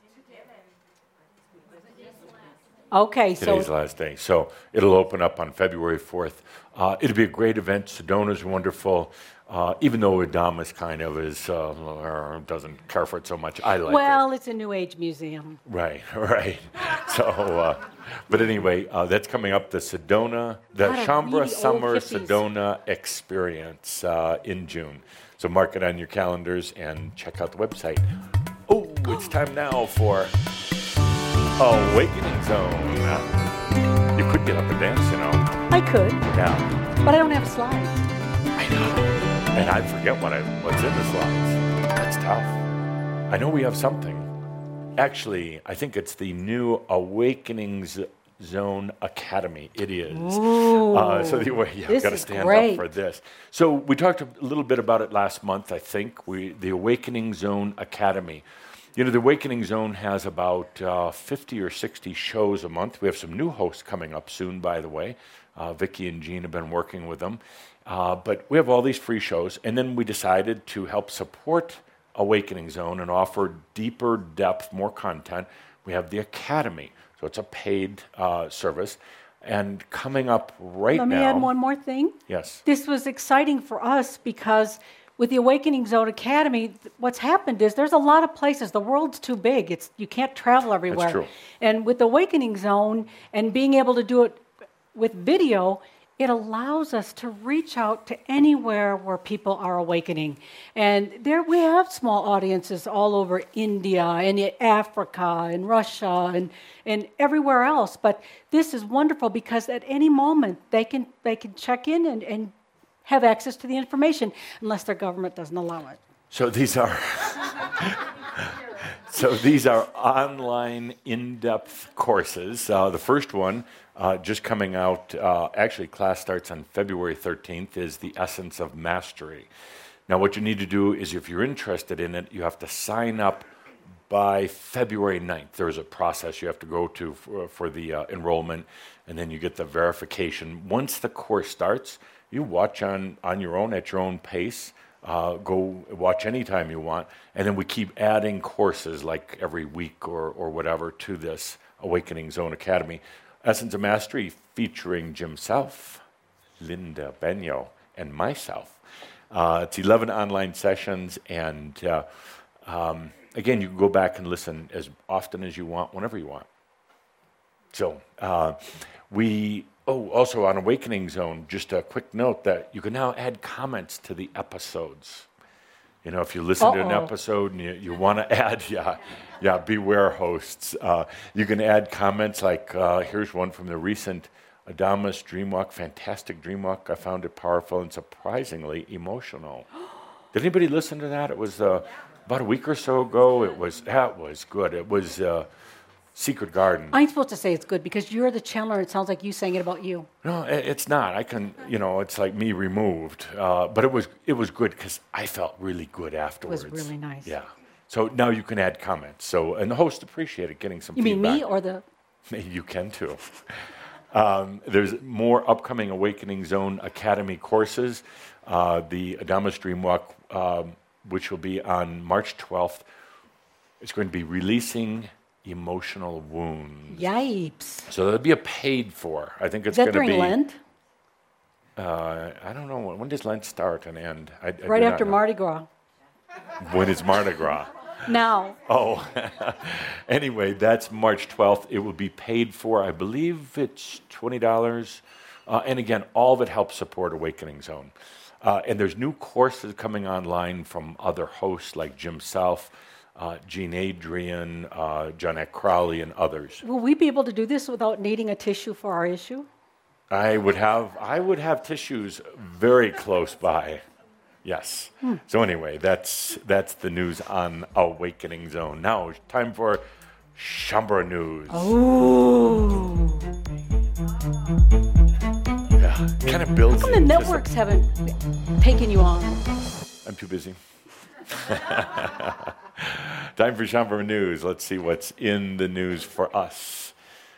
Okay, Today's so the last day. So it'll open up on February fourth. Uh, it'll be a great event. Sedona's wonderful. Uh, even though Adamus kind of is, uh, doesn't care for it so much. I like well, it's a New Age museum. it. Right, right. So, uh, but anyway, uh, that's coming up, the Sedona, the Lot of Shambra really old Summer hippies. Sedona Experience uh, in June. So mark it on your calendars and check out the website. Oh, it's time now for Awakening Zone. Uh, you could get up and dance, you know. I could, Yeah, but I don't have slides. I know. And I forget what I, what's in the slides. That's tough. I know we have something. Actually, I think it's the new Awakenings Zone Academy. It is. Ooh, uh, so the way yeah, this got to is stand great. up for this. So we talked a little bit about it last month. I think we the Awakening Zone Academy. You know, the Awakening Zone has about uh, fifty or sixty shows a month. We have some new hosts coming up soon, by the way. Uh, Vicki and Jean have been working with them. Uh, but we have all these free shows, and then we decided to help support Awakening Zone and offer deeper depth, more content. We have the Academy, so it's a paid uh, service. And coming up right Let now... me add one more thing. Yes. This was exciting for us because with the Awakening Zone Academy, th- what's happened is there's a lot of places. The world's too big. It's you can't travel everywhere. true. And with the Awakening Zone and being able to do it with video, it allows us to reach out to anywhere where people are awakening. And there we have small audiences all over India and i- Africa and Russia and, and everywhere else. But this is wonderful because at any moment they can they can check in and, and have access to the information unless their government doesn't allow it. So these are... So these are online in-depth courses. Uh, the first one, uh, just coming out, uh, actually class starts on February thirteenth, is The Essence of Mastery. Now what you need to do is if you're interested in it, you have to sign up by February ninth. There's a process you have to go to for, for the uh, enrollment, and then you get the verification. Once the course starts, you watch on, on your own, at your own pace. Uh, go watch anytime you want, and then we keep adding courses like every week or, or whatever to this Awakening Zone Academy. Essence of Mastery featuring Jim Self, Linda Benyo, and myself. Uh, it's eleven online sessions, and uh, um, again, you can go back and listen as often as you want, whenever you want. So uh, we... Oh, also on Awakening Zone, just a quick note that you can now add comments to the episodes. You know, if you listen to an Uh-oh. episode and you, you want to add, yeah, yeah, beware hosts. Uh, you can add comments like, uh, here's one from the recent Adamus Dreamwalk, fantastic Dreamwalk. I found it powerful and surprisingly emotional. Did anybody listen to that? It was uh, about a week or so ago. It was, that was good. It was... Uh, Secret Garden. I'm supposed to say it's good because you're the channeler. It sounds like you saying it about you. No, i- it's not. I can, you know, it's like me removed. Uh, but it was it was good because I felt really good afterwards. It was really nice. Yeah. So now you can add comments. So and the host appreciated getting some You mean feedback. me or the... You can too. Um, there's more upcoming Awakening Zone Academy courses. Uh, the Adamus Dreamwalk, um, which will be on March twelfth, it's going to be releasing emotional wounds. Yipes. So that'll be a paid for. I think it's Is that going to during be. Lent? Uh, I don't know when, when does Lent start and end. I, I do Right not after know. Mardi Gras. When is Mardi Gras? Now. Oh, anyway, that's March twelfth. It will be paid for. I believe it's twenty dollars. Uh, and again, all of it helps support Awakening Zone. Uh, and there's new courses coming online from other hosts like Jim Self, uh, Gene Adrian, uh, John F. Crowley, and others. Will we be able to do this without needing a tissue for our issue? I would have I would have tissues very close by. Yes. Hmm. So anyway, that's that's the news on Awakening Zone. Now it's time for Shambhala News. Oh. Yeah, kind of builds. How come the into networks some- haven't taken you on? I'm too busy. Time for Shambhala News. Let's see what's in the news for us.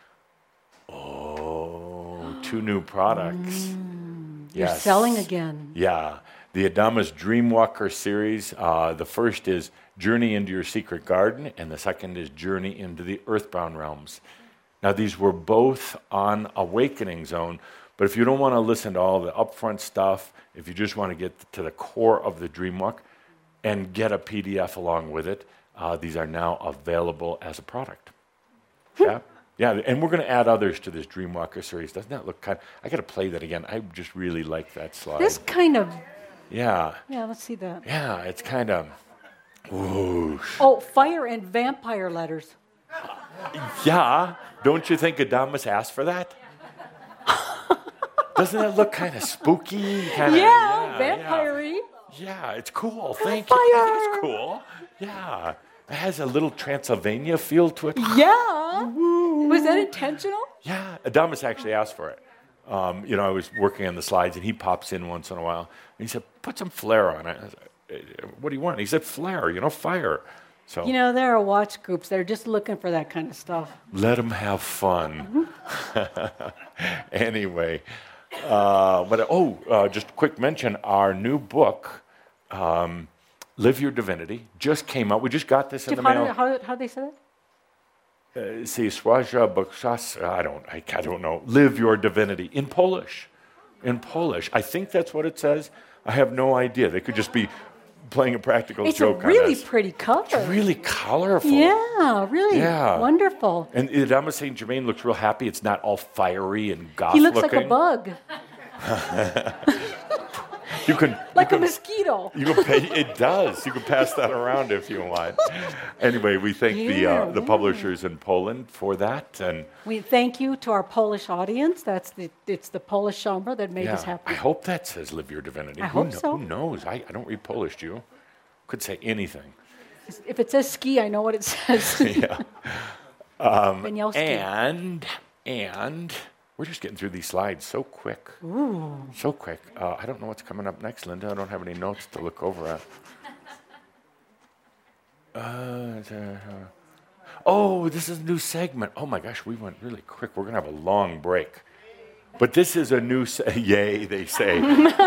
Oh, two new products. You're Yes. selling again. Yeah. The Adamus Dreamwalker series. Uh, the first is Journey into Your Secret Garden, and the second is Journey into the Earthbound Realms. Now, these were both on Awakening Zone, but if you don't want to listen to all the upfront stuff, if you just want to get to the core of the Dreamwalk and get a P D F along with it, uh, these are now available as a product. Yeah. Yeah, and we're going to add others to this Dreamwalker series. Doesn't that look kind of... I got to play that again. I just really like that slide. This kind of... Yeah. Yeah, let's see that. Yeah, it's kind of... Whoosh. Oh, fire and vampire letters. Yeah, don't you think Adamus asked for that? Doesn't that look kind of spooky? Kinda, Yeah, yeah, vampire-y. Yeah, it's cool. Thank you. I think it's cool. Yeah. It has a little Transylvania feel to it. Yeah. Was that intentional? Yeah, Adamus actually asked for it. Um, you know, I was working on the slides, and he pops in once in a while. And he said, put some flair on it. I said, what do you want? He said, flair, you know, fire. So You know, there are watch groups that are just looking for that kind of stuff. let them have fun. Anyway, uh, but oh, uh, just a quick mention, our new book, um, Live Your Divinity, just came out. We just got this in Jeff, the how, mail. do, how, how do they say that? Uh, see, Swaja Bokshas, I don't, I, I don't know. Live Your Divinity in Polish. In Polish. I think that's what it says. I have no idea. They could just be playing a practical It's joke a really on us. pretty cover. It's really colorful. Yeah, really Yeah. wonderful. And Adamus Saint Germain looks real happy. It's not all fiery and goth He looks looking. like a bug, You can like you a can, mosquito. You can pay, it does. You can pass that around if you want. Anyway, we thank the uh, Yeah, the yeah. publishers in Poland for that, and We thank you to our Polish audience. That's the it's the Polish Chambre that made yeah, this happen. I hope that says "Live Your Divinity." I who hope kno- so. Who knows? I, I don't read Polish. Do you? Could say anything. If it says ski, I know what it says. Yeah. Um, Beniowski. and and we're just getting through these slides so quick. Ooh. So quick. Uh, I don't know what's coming up next, Linda. I don't have any notes to look over at. Uh, uh, oh, this is a new segment. Oh my gosh, we went really quick. We're going to have a long break. But this is a new, se- yay, they say.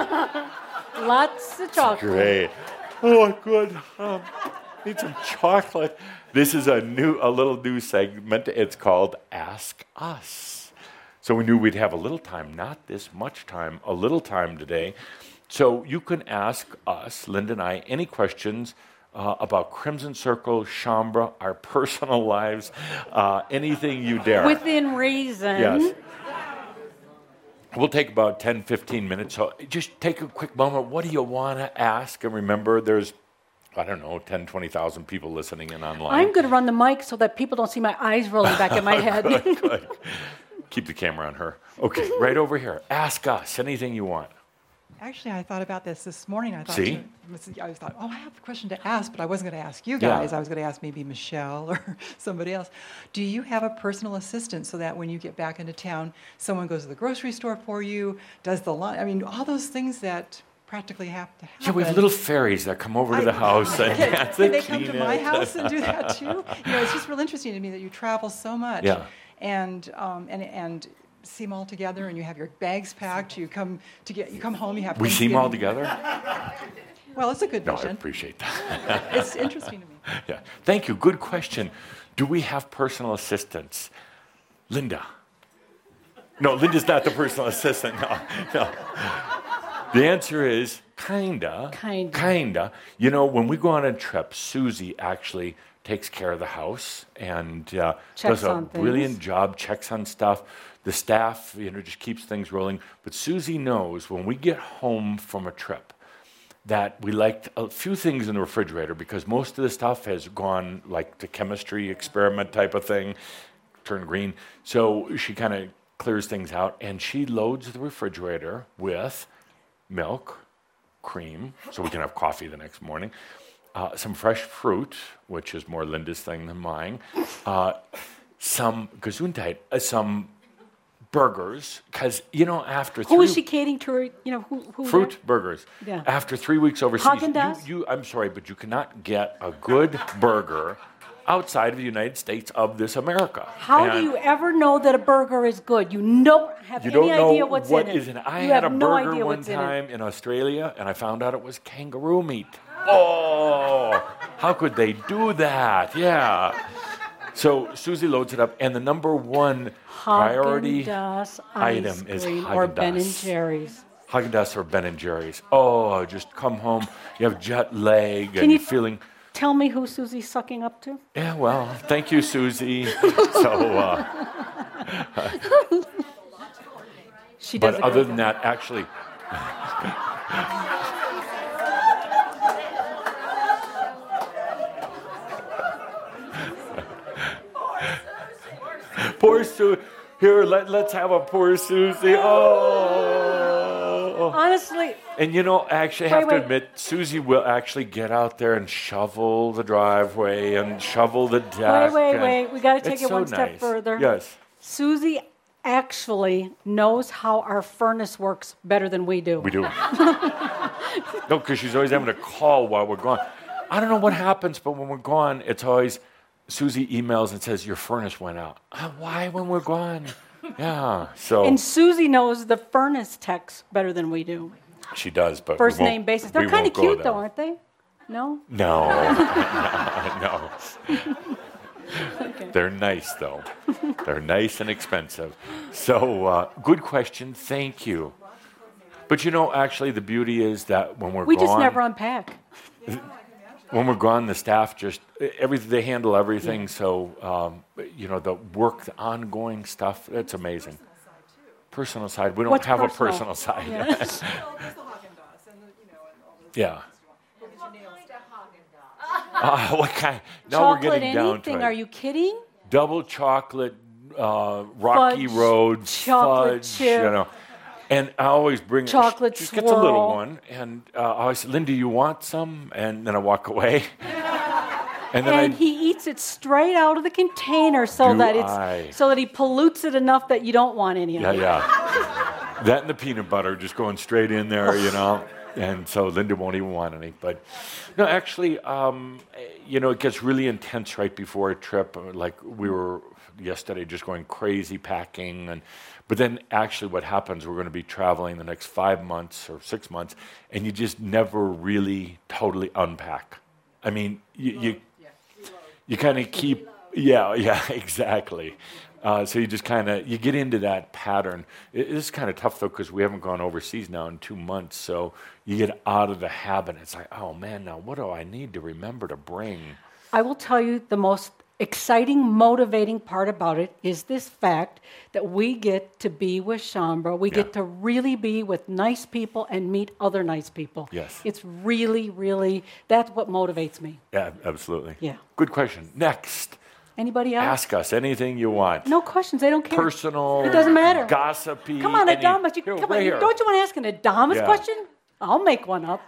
Lots of chocolate. Great. Oh, good. Um, need some chocolate. This is a new, a little new segment. It's called Ask Us. So we knew we'd have a little time, not this much time, a little time today. So you can ask us, Linda and I, any questions uh, about Crimson Circle, Chambre, our personal lives, uh, anything you dare. Within reason. Yes. We'll take about ten, fifteen minutes. So just take a quick moment. What do you want to ask? And remember, there's, I don't know, ten, twenty thousand people listening in online. I'm going to run the mic so that people don't see my eyes rolling back in my head. Good, good. Keep the camera on her. Okay, right over here. Ask us anything you want. Actually, I thought about this this morning. I thought See? To, I thought, oh, I have a question to ask, but I wasn't going to ask you Yeah. guys. I was going to ask maybe Michelle or somebody else. Do you have a personal assistant so that when you get back into town, someone goes to the grocery store for you, does the lunch? I mean, all those things that practically have to happen. Yeah, we have little fairies that come over to the I- house and Can, dance can and they come clean to my it. house and do that too? You know, it's just real interesting to me that you travel so much. Yeah. And um, and and see them all together, and you have your bags packed. You come to get you come home. You have. We see them all Thanksgiving. together? Well, it's a good No, I mission. appreciate that. It's interesting to me. Yeah. Thank you. Good question. Do we have personal assistants? Linda. No, Linda's not the personal assistant. No, no. The answer is kinda. Kinda. Kinda. You know, when we go on a trip, Susie actually takes care of the house and uh, Checks does a on things. brilliant job, checks on stuff. The staff, you know, just keeps things rolling. But Susie knows when we get home from a trip that we liked a few things in the refrigerator because most of the stuff has gone like the chemistry experiment type of thing, turned green. So she kind of clears things out and she loads the refrigerator with milk, cream, so we can have coffee the next morning, uh, some fresh fruit, which is more Linda's thing than mine, uh, some Gesundheit, uh, some burgers, because, you know, after three... Who is she catering to? Her, you know, who? who Fruit there? burgers. Yeah. After three weeks overseas, Haagen-Dazs? you, you, I'm sorry, but you cannot get a good burger outside of the United States of this America. How do And you ever know that a burger is good? You don't have you any don't know idea what's what in it. is in it. I you had have a no burger idea one what's in it. time in Australia, and I found out it was kangaroo meat. Oh, how could they do that? Yeah. So Susie loads it up, and the number one priority Haagen-Dazs item ice is cream or Ben and Haagen-Dazs. Jerry's. Haagen-Dazs or Ben and Jerry's. Oh, just come home. You have jet lag Can and you feeling. tell me who Susie's sucking up to? Yeah, well, thank you, Susie. so, uh, She does but a other great than job. that, actually, poor Sue. Here, let, let's have a poor Susie. Oh. honestly, And you know, actually, I Wait, have to wait. admit, Susie will actually get out there and shovel the driveway and shovel the deck. wait, wait, and wait. We got to take it's it so one step nice. further. Yes. Susie actually knows how our furnace works better than we do. We do. No, because she's always having to call while we're gone. I don't know what happens, but when we're gone, it's always Susie emails and says, your furnace went out. "Ah, why when we're gone? Yeah, so And Susie knows the furnace techs better than we do. she does, but we First won't- name basis. we They're kind won't of go cute, there. though, aren't they? No? No, no. They're nice, though. They're nice and expensive. So, uh, good question. Thank you. But you know, actually, the beauty is that when we're We gone, just never unpack. when we're gone, the staff just everything they handle everything. So, um, you know, the work, the ongoing stuff, it's amazing. Personal side, we don't What's have personal? a personal side. Yes. Yeah. Uh, what kind? Now we're Chocolate getting down to anything? it. Are you kidding? Double chocolate, uh, Rocky Fudge, Road, chocolate fudge, chip. you know. And I always bring Chocolate She just gets a little swirl. one, and uh, I always say, "Linda, you want some?" And then I walk away. and then And I he eats it straight out of the container so Do that it's I. so that he pollutes it enough that you don't want any of yeah, it. yeah. That and the peanut butter just going straight in there, you know. And so Linda won't even want any. But no, actually, um, you know, it gets really intense right before a trip. Like we were yesterday, just going crazy packing, and but then actually, what happens? We're going to be traveling the next five months or six months, and you just never really totally unpack. I mean, you you, you kind of keep, yeah, yeah, exactly. Uh, so you just kind of you get into that pattern. It is kind of tough though because we haven't gone overseas now in two months. So you get out of the habit. It's like, oh man, now what do I need to remember to bring? I will tell you the most exciting, motivating part about it is this fact that we get to be with Shambra. We Yeah. get to really be with nice people and meet other nice people. Yes. It's really, really, that's what motivates me. Yeah, absolutely. Yeah. Good question. Next, Anybody else? ask us anything you want. No questions. They don't care. Personal. It doesn't matter. Gossipy. Come on, any- Adamus. You, Here, come right on. here. Don't you want to ask an Adamus Yeah. question? I'll make one up.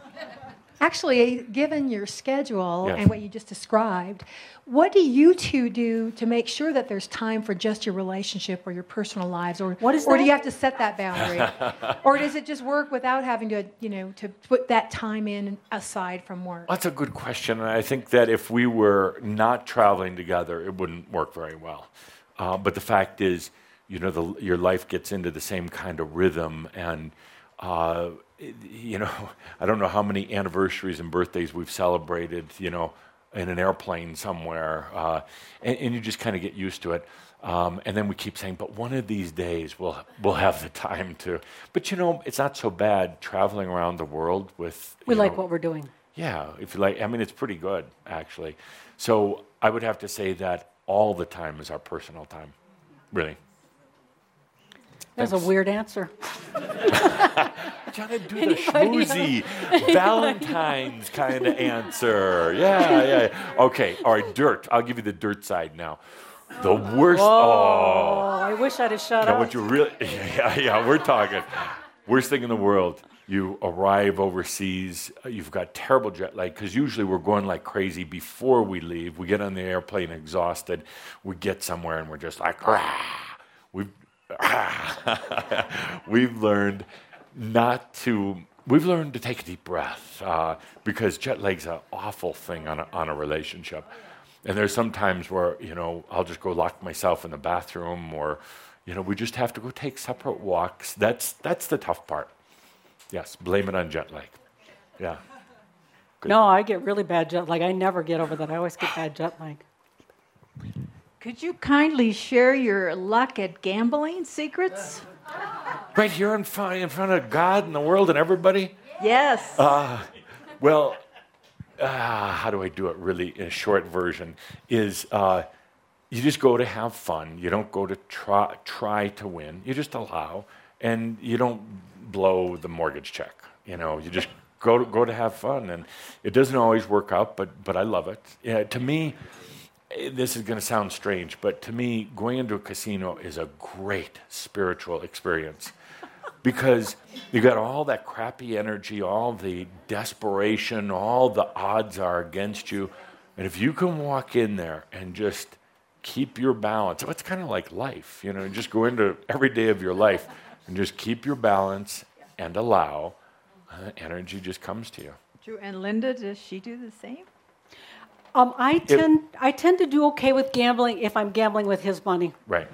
Actually, given your schedule Yes. and what you just described, what do you two do to make sure that there's time for just your relationship or your personal lives, or What is or do that? you have to set that boundary, or does it just work without having to, you know, to put that time in aside from work? That's a good question, and I think that if we were not traveling together, it wouldn't work very well. Uh, but the fact is, you know, the, your life gets into the same kind of rhythm, and uh, it- you know, I don't know how many anniversaries and birthdays we've celebrated, you know, in an airplane somewhere, uh, and, and you just kind of get used to it. Um, and then we keep saying, but one of these days we'll we'll have the time to. But you know, it's not so bad traveling around the world with. We you like know, what we're doing. Yeah, if you like, I mean, it's pretty good actually. So I would have to say that all the time is our personal time, really. That's a Thanks. weird answer. Trying to do the Anybody schmoozy Valentine's kind of answer. Yeah, yeah. Okay, all right, dirt. I'll give you the dirt side now. The worst. Oh, Oh, I wish I'd have shut now up. what you really? Yeah, yeah. We're talking worst thing in the world. You arrive overseas. uh, You've got terrible jet lag because usually we're going like crazy before we leave. We get on the airplane exhausted. We get somewhere and we're just like, ah. We've we've learned not to. We've learned to take a deep breath uh, because jet lag's an awful thing on a, on a relationship. And there's some times where, you know, I'll just go lock myself in the bathroom, or, you know, we just have to go take separate walks. That's that's the tough part. Yes, blame it on jet lag. Yeah. Good. No, I get really bad jet lag. I never get over that. I always get bad jet lag. Could you kindly share your luck at gambling secrets? Right here in front, in front of God and the world and everybody? Yes. Uh, well, uh, how do I do it really in a short version? Is uh, you just go to have fun. You don't go to try, try to win. You just allow, and you don't blow the mortgage check. You know, you just go to, go to have fun, and it doesn't always work out, but but I love it. Yeah, to me, eh, this is going to sound strange, but to me, going into a casino is a great spiritual experience. because you got all that crappy energy, all the desperation, all the odds are against you. And if you can walk in there and just keep your balance, it's kind of like life, you know, just go into every day of your life and just keep your balance and allow, uh, energy just comes to you. True. And Linda, does she do the same? Um, I tend I tend to do okay with gambling if I'm gambling with his money. Right.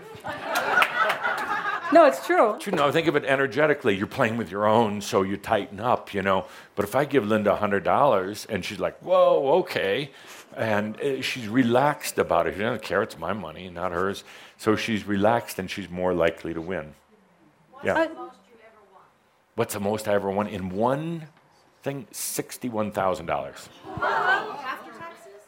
No, it's true. True. No, think of it energetically. You're playing with your own, so you tighten up, you know. But if I give Linda one hundred dollars and she's like, whoa, okay, and uh, she's relaxed about it. She doesn't care. It's my money, not hers. So she's relaxed and she's more likely to win. Yeah. Uh, What's the most I ever won? In one thing, sixty-one thousand dollars. After taxes?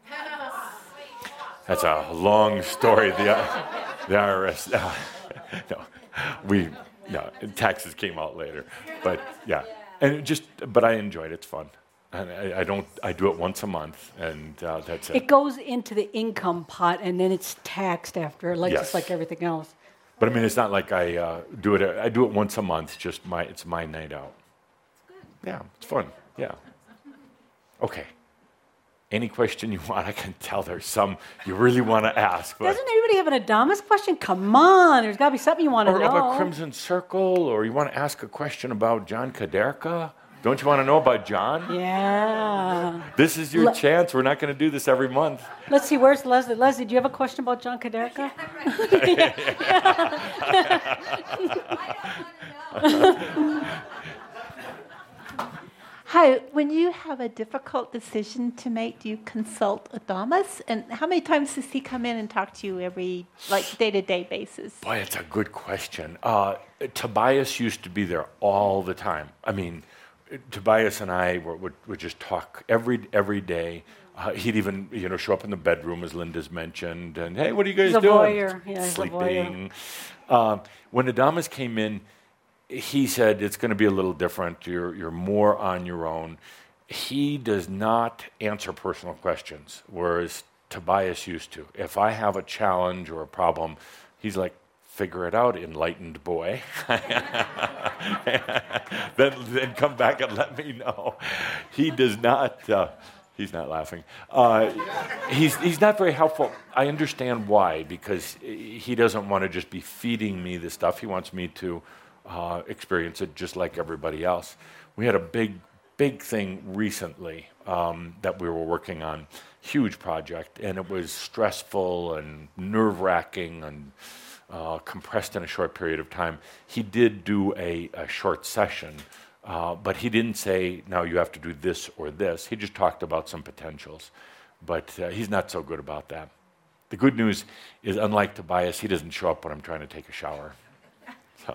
That's a long story. The, uh, the I R S, uh, no, we, no, taxes came out later. But yeah, and it just, but I enjoyed it. It's fun. And I, I don't, I do it once a month, and uh, that's it. It goes into the income pot, and then it's taxed after, like Yes. just like everything else. But I mean, it's not like I uh, do it, I do it once a month, just my, it's my night out. Yeah, it's fun, yeah. Okay. Any question you want, I can tell there's some you really want to ask. But Doesn't everybody have an Adamus question? Come on, there's got to be something you want to or know. about Crimson Circle, or you want to ask a question about John Kaderka? Don't you want to know about John? Yeah. This is your Le- chance. We're not going to do this every month. Let's see, where's Leslie? Leslie, do you have a question about John Kaderka? Hi, when you have a difficult decision to make, do you consult Adamus? And how many times does he come in and talk to you every, like, day-to-day basis? Boy, it's a good question. Uh, Tobias used to be there all the time. I mean, Tobias and I were, would, would just talk every every day. Uh, he'd even, you know, show up in the bedroom, as Linda's mentioned, and, hey, what are you guys He's a doing? voyeur. Yeah, he's a Sleeping. Uh, when Adamus came in, he said, it's going to be a little different. You're, you're more on your own. He does not answer personal questions, whereas Tobias used to. If I have a challenge or a problem, he's like, figure it out, enlightened boy. then, then come back and let me know. He does not, uh, he's not laughing. Uh, he's, he's not very helpful. I understand why, because he doesn't want to just be feeding me the stuff. He wants me to uh, experience it just like everybody else. We had a big, big thing recently um, that we were working on, huge project, and it was stressful and nerve-wracking and Uh, compressed in a short period of time. He did do a, a short session, uh, but he didn't say, now you have to do this or this. He just talked about some potentials, but uh, he's not so good about that. The good news is, unlike Tobias, he doesn't show up when I'm trying to take a shower. So.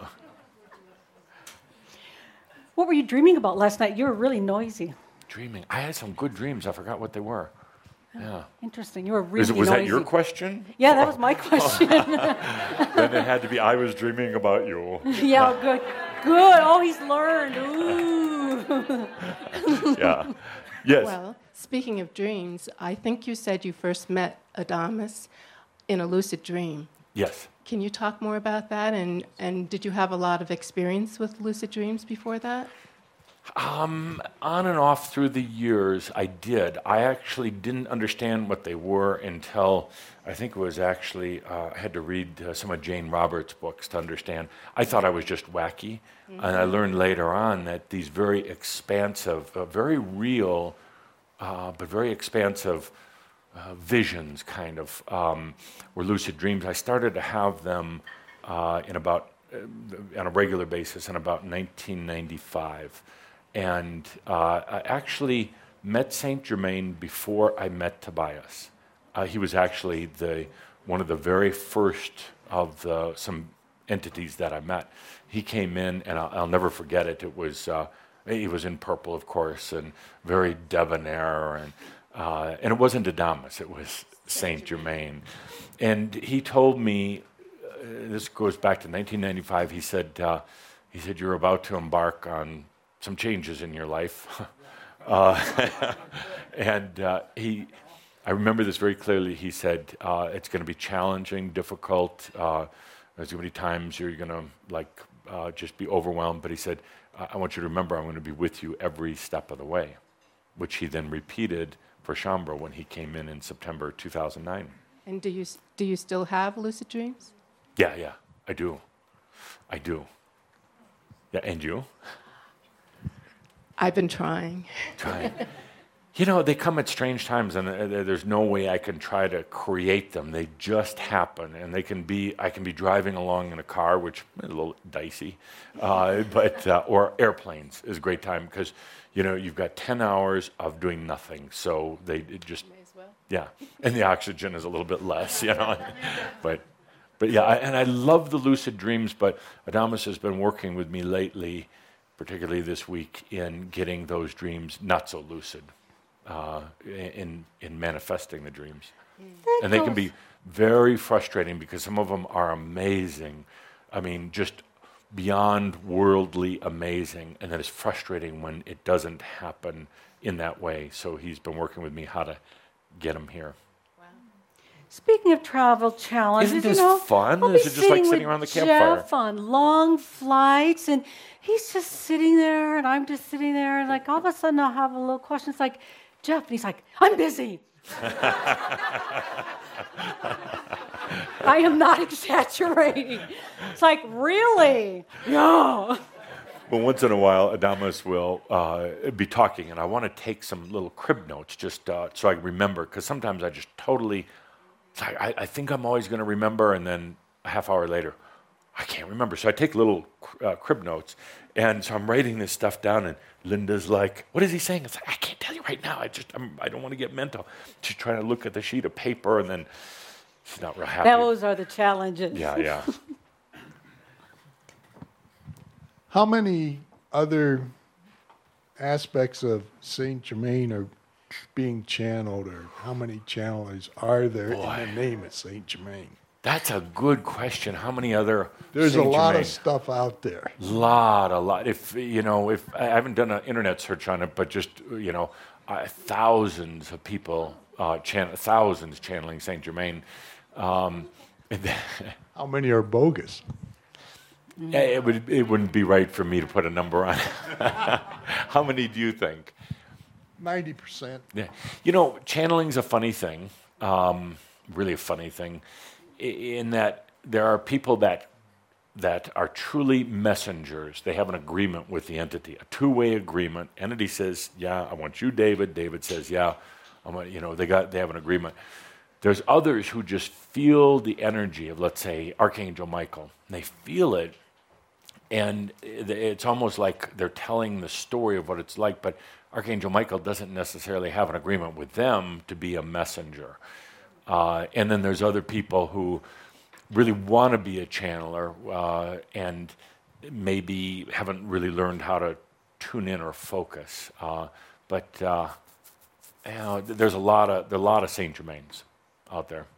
What were you dreaming about last night? You were really noisy. Dreaming. I had some good dreams. I forgot what they were. Yeah. Interesting. You were really Is it, was noisy. that your question? Yeah, that was my question. Then it had to be, I was dreaming about you. Yeah, good. Good. Oh, he's learned. Ooh. Yeah. Yes. Well, speaking of dreams, I think you said you first met Adamus in a lucid dream. Yes. Can you talk more about that? And, and did you have a lot of experience with lucid dreams before that? Um, on and off through the years, I did. I actually didn't understand what they were until I think it was actually, uh, I had to read uh, some of Jane Roberts' books to understand. I thought I was just wacky, mm-hmm. and I learned later on that these very expansive, uh, very real, uh, but very expansive uh, visions kind of um, were lucid dreams. I started to have them uh, in about, uh, on a regular basis in about nineteen ninety-five. And uh, I actually met Saint Germain before I met Tobias. Uh, he was actually the one of the very first of the, some entities that I met. He came in, and I'll, I'll never forget it. It was uh, he was in purple, of course, and very debonair, and uh, and it wasn't Adamus. It was Saint Germain, and he told me. Uh, this goes back to nineteen ninety-five. He said uh, he said you're about to embark on some changes in your life. uh, and uh, he, I remember this very clearly. He said, uh, it's going to be challenging, difficult. Uh, there's going to be times you're going to like uh, just be overwhelmed. But he said, I-, I want you to remember I'm going to be with you every step of the way, which he then repeated for Shaumbra when he came in in September two thousand nine. And do you s- do you still have lucid dreams? Yeah, yeah, I do. I do. Yeah, and you? I've been trying. Trying. You know, they come at strange times, and uh, there's no way I can try to create them. They just happen, and they can be. I can be driving along in a car, which is a little dicey, uh, but uh, or airplanes is a great time because, you know, you've got ten hours of doing nothing, so they it just May as well. yeah, and the oxygen is a little bit less, you know, but. But yeah, I, and I love the lucid dreams, but Adamus has been working with me lately, particularly this week, in getting those dreams not so lucid, uh, in in manifesting the dreams. That And they can goes- be very frustrating because some of them are amazing. I mean, just beyond worldly amazing, and then it's frustrating when it doesn't happen in that way. So he's been working with me how to get them here. Speaking of travel challenges, Isn't this you know, fun? I'll Is be it just like with sitting around the campfire? Jeff on long flights, and he's just sitting there, and I'm just sitting there, and like all of a sudden I'll have a little question. It's like, Jeff, and he's like, I'm busy. I am not exaggerating. It's like, really? Yeah. Well, once in a while, Adamus will uh, be talking, and I want to take some little crib notes just uh, so I can remember, because sometimes I just totally, it's like, I, I think I'm always going to remember, and then a half hour later, I can't remember. So I take little uh, crib notes, and so I'm writing this stuff down, and Linda's like, what is he saying? It's like, I can't tell you right now. I just, I'm, I don't want to get mental. She's trying to look at the sheet of paper, and then she's not real happy. Those are the challenges. Yeah, yeah. How many other aspects of Saint Germain are being channeled, or how many channelers are there Boy. in the name of Saint Germain? That's a good question. How many other There's Saint a lot Germain? of stuff out there. Lot, a lot. If you know, if I haven't done an internet search on it, but just you know, uh, thousands of people, uh, chan- thousands channeling Saint Germain. Um, How many are bogus? it would it wouldn't be right for me to put a number on it. How many do you think? ninety percent. Yeah, you know, channeling's a funny thing. Um, really a funny thing, i- in that there are people that that are truly messengers. They have an agreement with the entity, a two-way agreement. Entity says, "Yeah, I want you, David." David says, "Yeah, I want." You know, they got they have an agreement. There's others who just feel the energy of, let's say, Archangel Michael. They feel it, and it- it's almost like they're telling the story of what it's like. But Archangel Michael doesn't necessarily have an agreement with them to be a messenger. Uh, and then there's other people who really want to be a channeler uh, and maybe haven't really learned how to tune in or focus. Uh, but uh, you know, th- there's a lot of there are a lot of Saint Germains out there.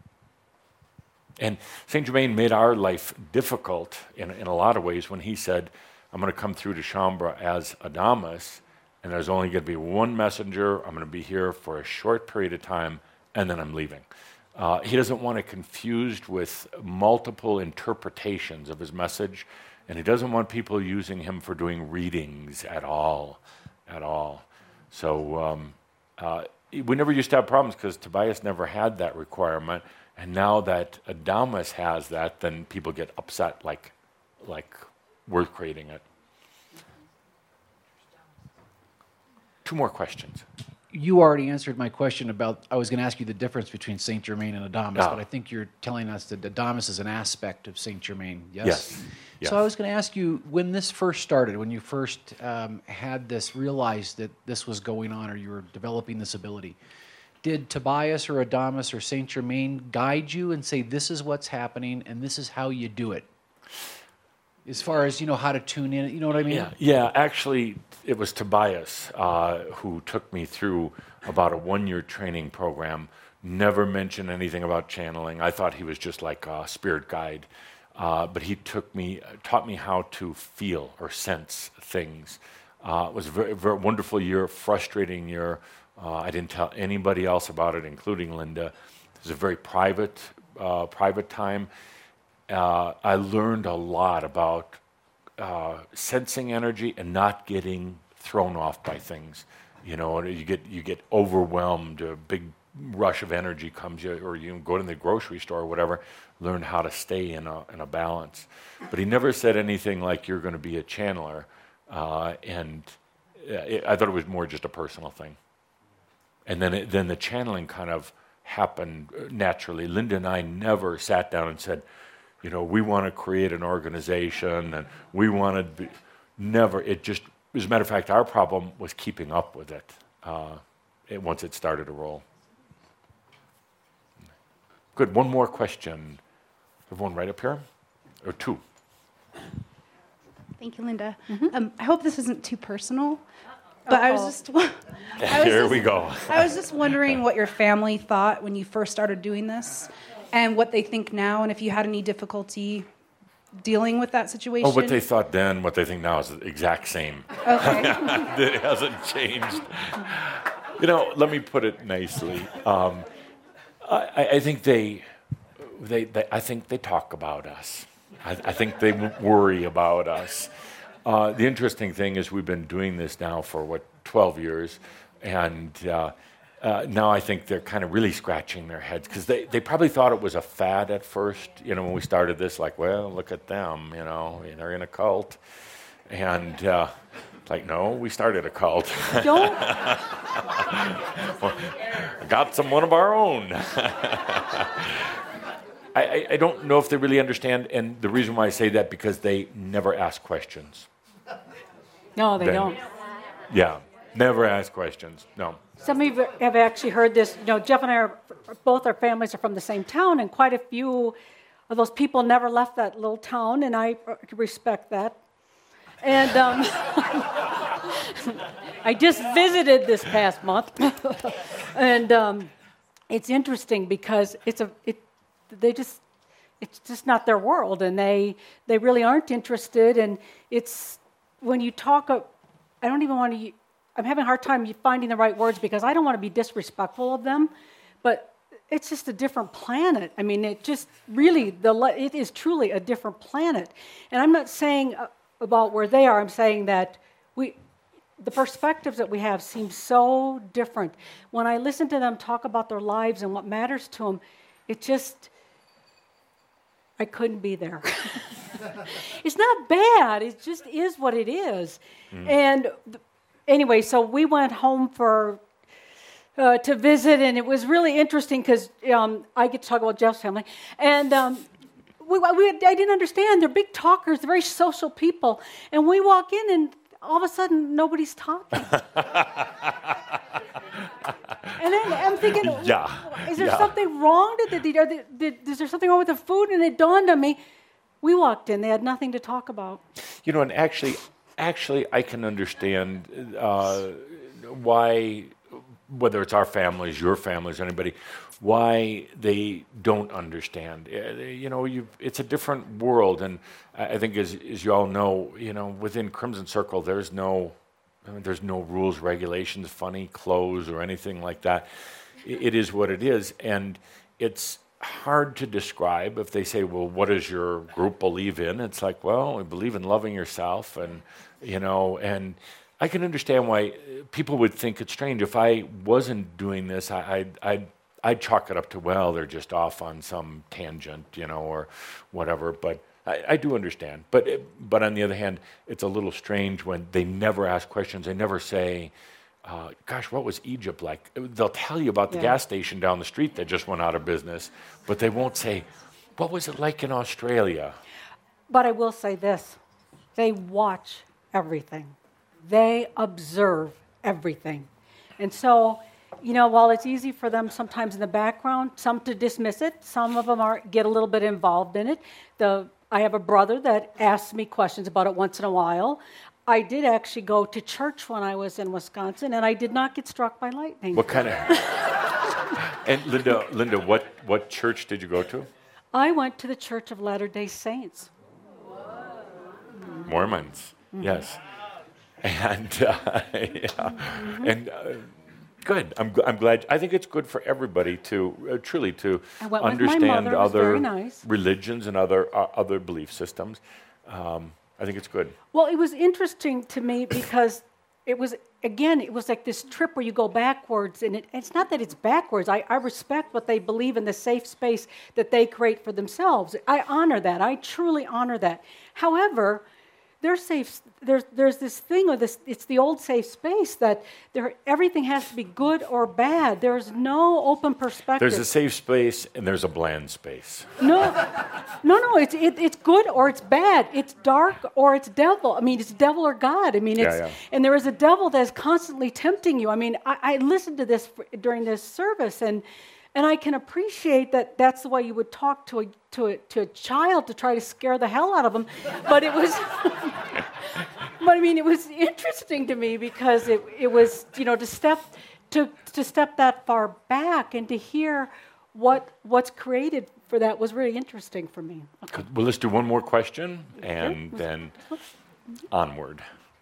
And Saint Germain made our life difficult in, in a lot of ways when he said, I'm going to come through to Shaumbra as Adamus, and there's only going to be one messenger. I'm going to be here for a short period of time, and then I'm leaving. Uh, he doesn't want it confused with multiple interpretations of his message, and he doesn't want people using him for doing readings at all, at all. So um, uh, we never used to have problems because Tobias never had that requirement, and now that Adamus has that, then people get upset like, like we're creating it. Two more questions. You already answered my question about, I was going to ask you the difference between Saint Germain and Adamus, Ah. but I think you're telling us that Adamus is an aspect of Saint Germain, yes? Yes, yes. So I was going to ask you, when this first started, when you first um, had this, realized that this was going on or you were developing this ability, did Tobias or Adamus or Saint Germain guide you and say, this is what's happening and this is how you do it? As far as, you know, how to tune in, you know what I mean? Yeah, yeah. Actually, it was Tobias uh, who took me through about a one-year training program. Never mentioned anything about channeling. I thought he was just like a spirit guide, uh, but he took me, taught me how to feel or sense things. Uh, it was a very, very wonderful year, frustrating year. Uh, I didn't tell anybody else about it, including Linda. It was a very private, uh, private time. Uh, I learned a lot about uh, sensing energy and not getting thrown off by things. You know, you get you get overwhelmed. A big rush of energy comes, you, or you go to the grocery store or whatever. Learn how to stay in a in a balance. But he never said anything like you're going to be a channeler, uh, and it, I thought it was more just a personal thing. And then it, then the channeling kind of happened naturally. Linda and I never sat down and said, you know, we want to create an organization and we want to be. Never. It just, as a matter of fact, our problem was keeping up with it, uh, it once it started to roll. Good. One more question. Everyone right up here? Or two? Thank you, Linda. Um, I hope this isn't too personal, but I was just. I was Here just, we go. I was just wondering what your family thought when you first started doing this, and what they think now, and if you had any difficulty dealing with that situation. Oh, what they thought then, what they think now is the exact same. Okay. It hasn't changed. You know, let me put it nicely. Um, I, I think they, they, they, I think they talk about us. I, I think they w- worry about us. Uh, the interesting thing is we've been doing this now for, what, twelve years, and uh, uh, now I think they're kind of really scratching their heads, because they, they probably thought it was a fad at first, you know, when we started this, like, well, look at them, you know, they're in a cult. And uh, like, no, we started a cult. Don't. Well, got some one of our own. I, I, I don't know if they really understand, and the reason why I say that, because they never ask questions. No, they Then- don't. Yeah, never ask questions, no. Some of you have actually heard this. You know, Jeff and I are, both our families are from the same town, and quite a few of those people never left that little town, and I respect that. And um, I just visited this past month, and um, it's interesting because it's a it. They just it's just not their world, and they they really aren't interested. And it's when you talk, uh, I don't even want to. I'm having a hard time finding the right words because I don't want to be disrespectful of them, but it's just a different planet. I mean, it just really the it is truly a different planet, and I'm not saying about where they are. I'm saying that we, the perspectives that we have seem so different. When I listen to them talk about their lives and what matters to them, it just, I couldn't be there. It's not bad. It just is what it is. Mm. And th- anyway, so we went home for uh, to visit, and it was really interesting because um, I get to talk about Jeff's family, and. Um, We, we, I didn't understand. They're big talkers. They're very social people. And we walk in, and all of a sudden, nobody's talking. And then I'm thinking, yeah, is there yeah. something wrong? Did, did, did, did, is there something wrong with the food? And it dawned on me, we walked in. They had nothing to talk about. You know, and actually, actually, I can understand uh, why, whether it's our families, your families, anybody, why they don't understand. You know, you it's a different world, and I think, as as you all know, you know, within Crimson Circle, there's no, I mean, there's no rules, regulations, funny clothes, or anything like that. It, it is what it is, and it's hard to describe. If they say, "Well, what does your group believe in?" It's like, well, we believe in loving yourself, and you know, and I can understand why people would think it's strange. If I wasn't doing this, I, I'd, I'd I'd chalk it up to, well, they're just off on some tangent, you know, or whatever. But I, I do understand. But it, but on the other hand, it's a little strange when they never ask questions. They never say, uh, gosh, what was Egypt like? They'll tell you about the Yeah. gas station down the street that just went out of business, but they won't say, what was it like in Australia? But I will say this. They watch everything. They observe everything. And so, you know, while it's easy for them sometimes in the background, some to dismiss it, some of them are get a little bit involved in it. The I have a brother that asks me questions about it once in a while. I did actually go to church when I was in Wisconsin, and I did not get struck by lightning. What kind of... And Linda, Linda, what, what church did you go to? I went to the Church of Latter-day Saints. Mormons, mm-hmm. Yes. And, uh, yeah. Mm-hmm. And... Uh, Good. I'm, I'm glad. I think it's good for everybody to uh, truly to I went understand with my mother. It was other very nice. religions and other uh, other belief systems. Um, I think it's good. Well, it was interesting to me because it was, again, it was like this trip where you go backwards, and it, it's not that it's backwards. I, I respect what they believe in the safe space that they create for themselves. I honor that. I truly honor that. However, there's safe. There's there's this thing of this. It's the old safe space that there everything has to be good or bad. There's no open perspective. There's a safe space and there's a bland space. No, no, no. It's it, it's good or it's bad. It's dark or it's devil. I mean, it's devil or God. I mean, it's Yeah, yeah. and there is a devil that is constantly tempting you. I mean, I, I listened to this for, during this service, and and I can appreciate that. That's the way you would talk to a to a to a child to try to scare the hell out of them. But it was. But I mean, it was interesting to me because it it was, you know, to step to to step that far back and to hear what what's created for that was really interesting for me. Okay. Well, let's do one more question and then onward.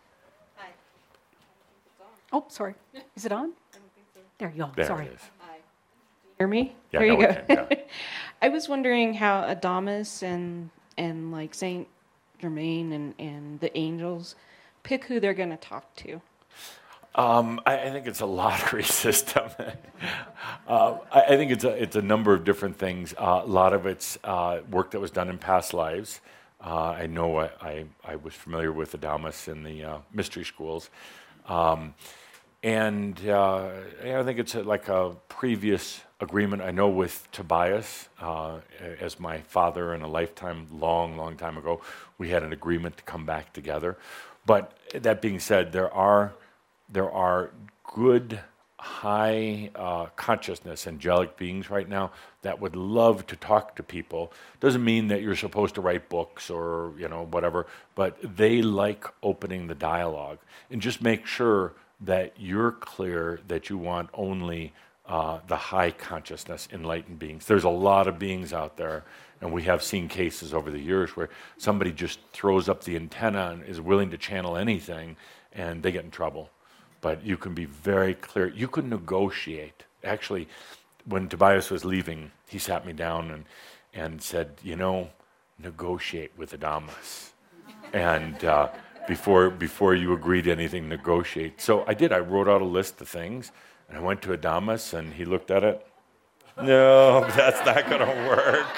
Oh, sorry. Is it on? There you go. There Sorry. it is. Hear me? Yeah, there now you we go. can, yeah. I was wondering how Adamus and and like Saint Germain and, and the angels pick who they're going to talk to. Um, I, I think it's a lottery system. uh, I, I think it's a it's a number of different things. Uh, a lot of it's uh, work that was done in past lives. Uh, I know I, I, I was familiar with Adamus in the uh, mystery schools. Um, and uh, I think it's a, like a previous agreement. I know with Tobias, uh, as my father in a lifetime, long, long time ago, we had an agreement to come back together. But that being said, there are there are good, high uh, consciousness angelic beings right now that would love to talk to people. Doesn't mean that you're supposed to write books or you know whatever, but they like opening the dialogue. And just make sure that you're clear that you want only uh, the high consciousness enlightened beings. There's a lot of beings out there, and we have seen cases over the years where somebody just throws up the antenna and is willing to channel anything, and they get in trouble. But you can be very clear. You can negotiate. Actually, when Tobias was leaving, he sat me down and, and said, you know, negotiate with Adamus. And uh, before before you agree to anything, negotiate. So I did. I wrote out a list of things, and I went to Adamus, and he looked at it. No, that's not going to work.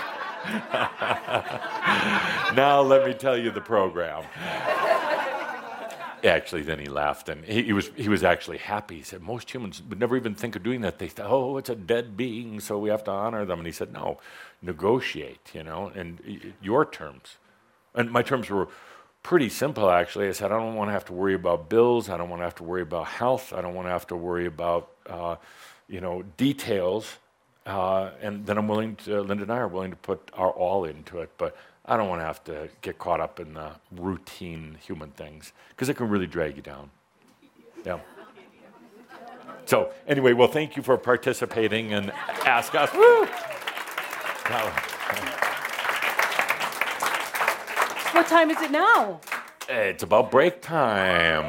Now let me tell you the program. Actually, then he laughed, and he, he was he was actually happy. He said, most humans would never even think of doing that. They thought, oh, it's a dead being, so we have to honor them. And he said, no, negotiate, you know, and y- your terms. And my terms were pretty simple, actually. I said, I don't want to have to worry about bills. I don't want to have to worry about health. I don't want to have to worry about, uh, you know, details. Uh, and then I'm willing to, Linda and I are willing to put our all into it. But I don't want to have to get caught up in the routine human things because it can really drag you down. Yeah. So anyway, well, thank you for participating and ask us. Woo! What time is it now? It's about break time.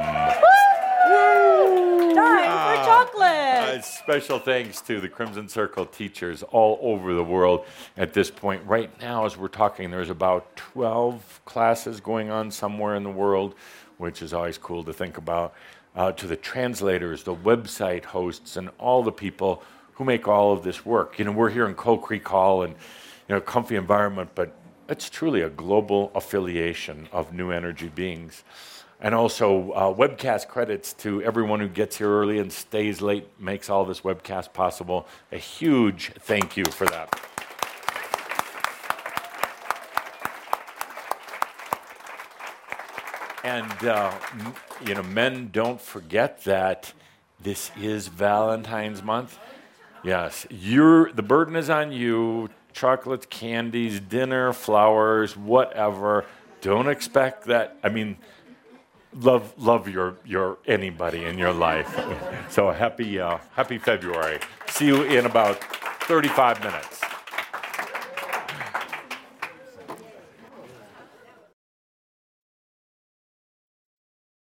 Woo! Time for chocolate. Uh, special thanks to the Crimson Circle teachers all over the world at this point. Right now, as we're talking, there's about twelve classes going on somewhere in the world, which is always cool to think about. Uh, to the translators, the website hosts, and all the people who make all of this work. You know, we're here in Coal Creek Hall and, you know, comfy environment, but it's truly a global affiliation of new energy beings. And also uh, webcast credits to everyone who gets here early and stays late, makes all this webcast possible. A huge thank you for that. And, uh, m- you know, men, don't forget that this is Valentine's month. Yes, you're, the burden is on you. Chocolates, candies, dinner, flowers, whatever. Don't expect that. I mean, love love your your anybody in your life. So happy uh, happy February. See you in about thirty-five minutes.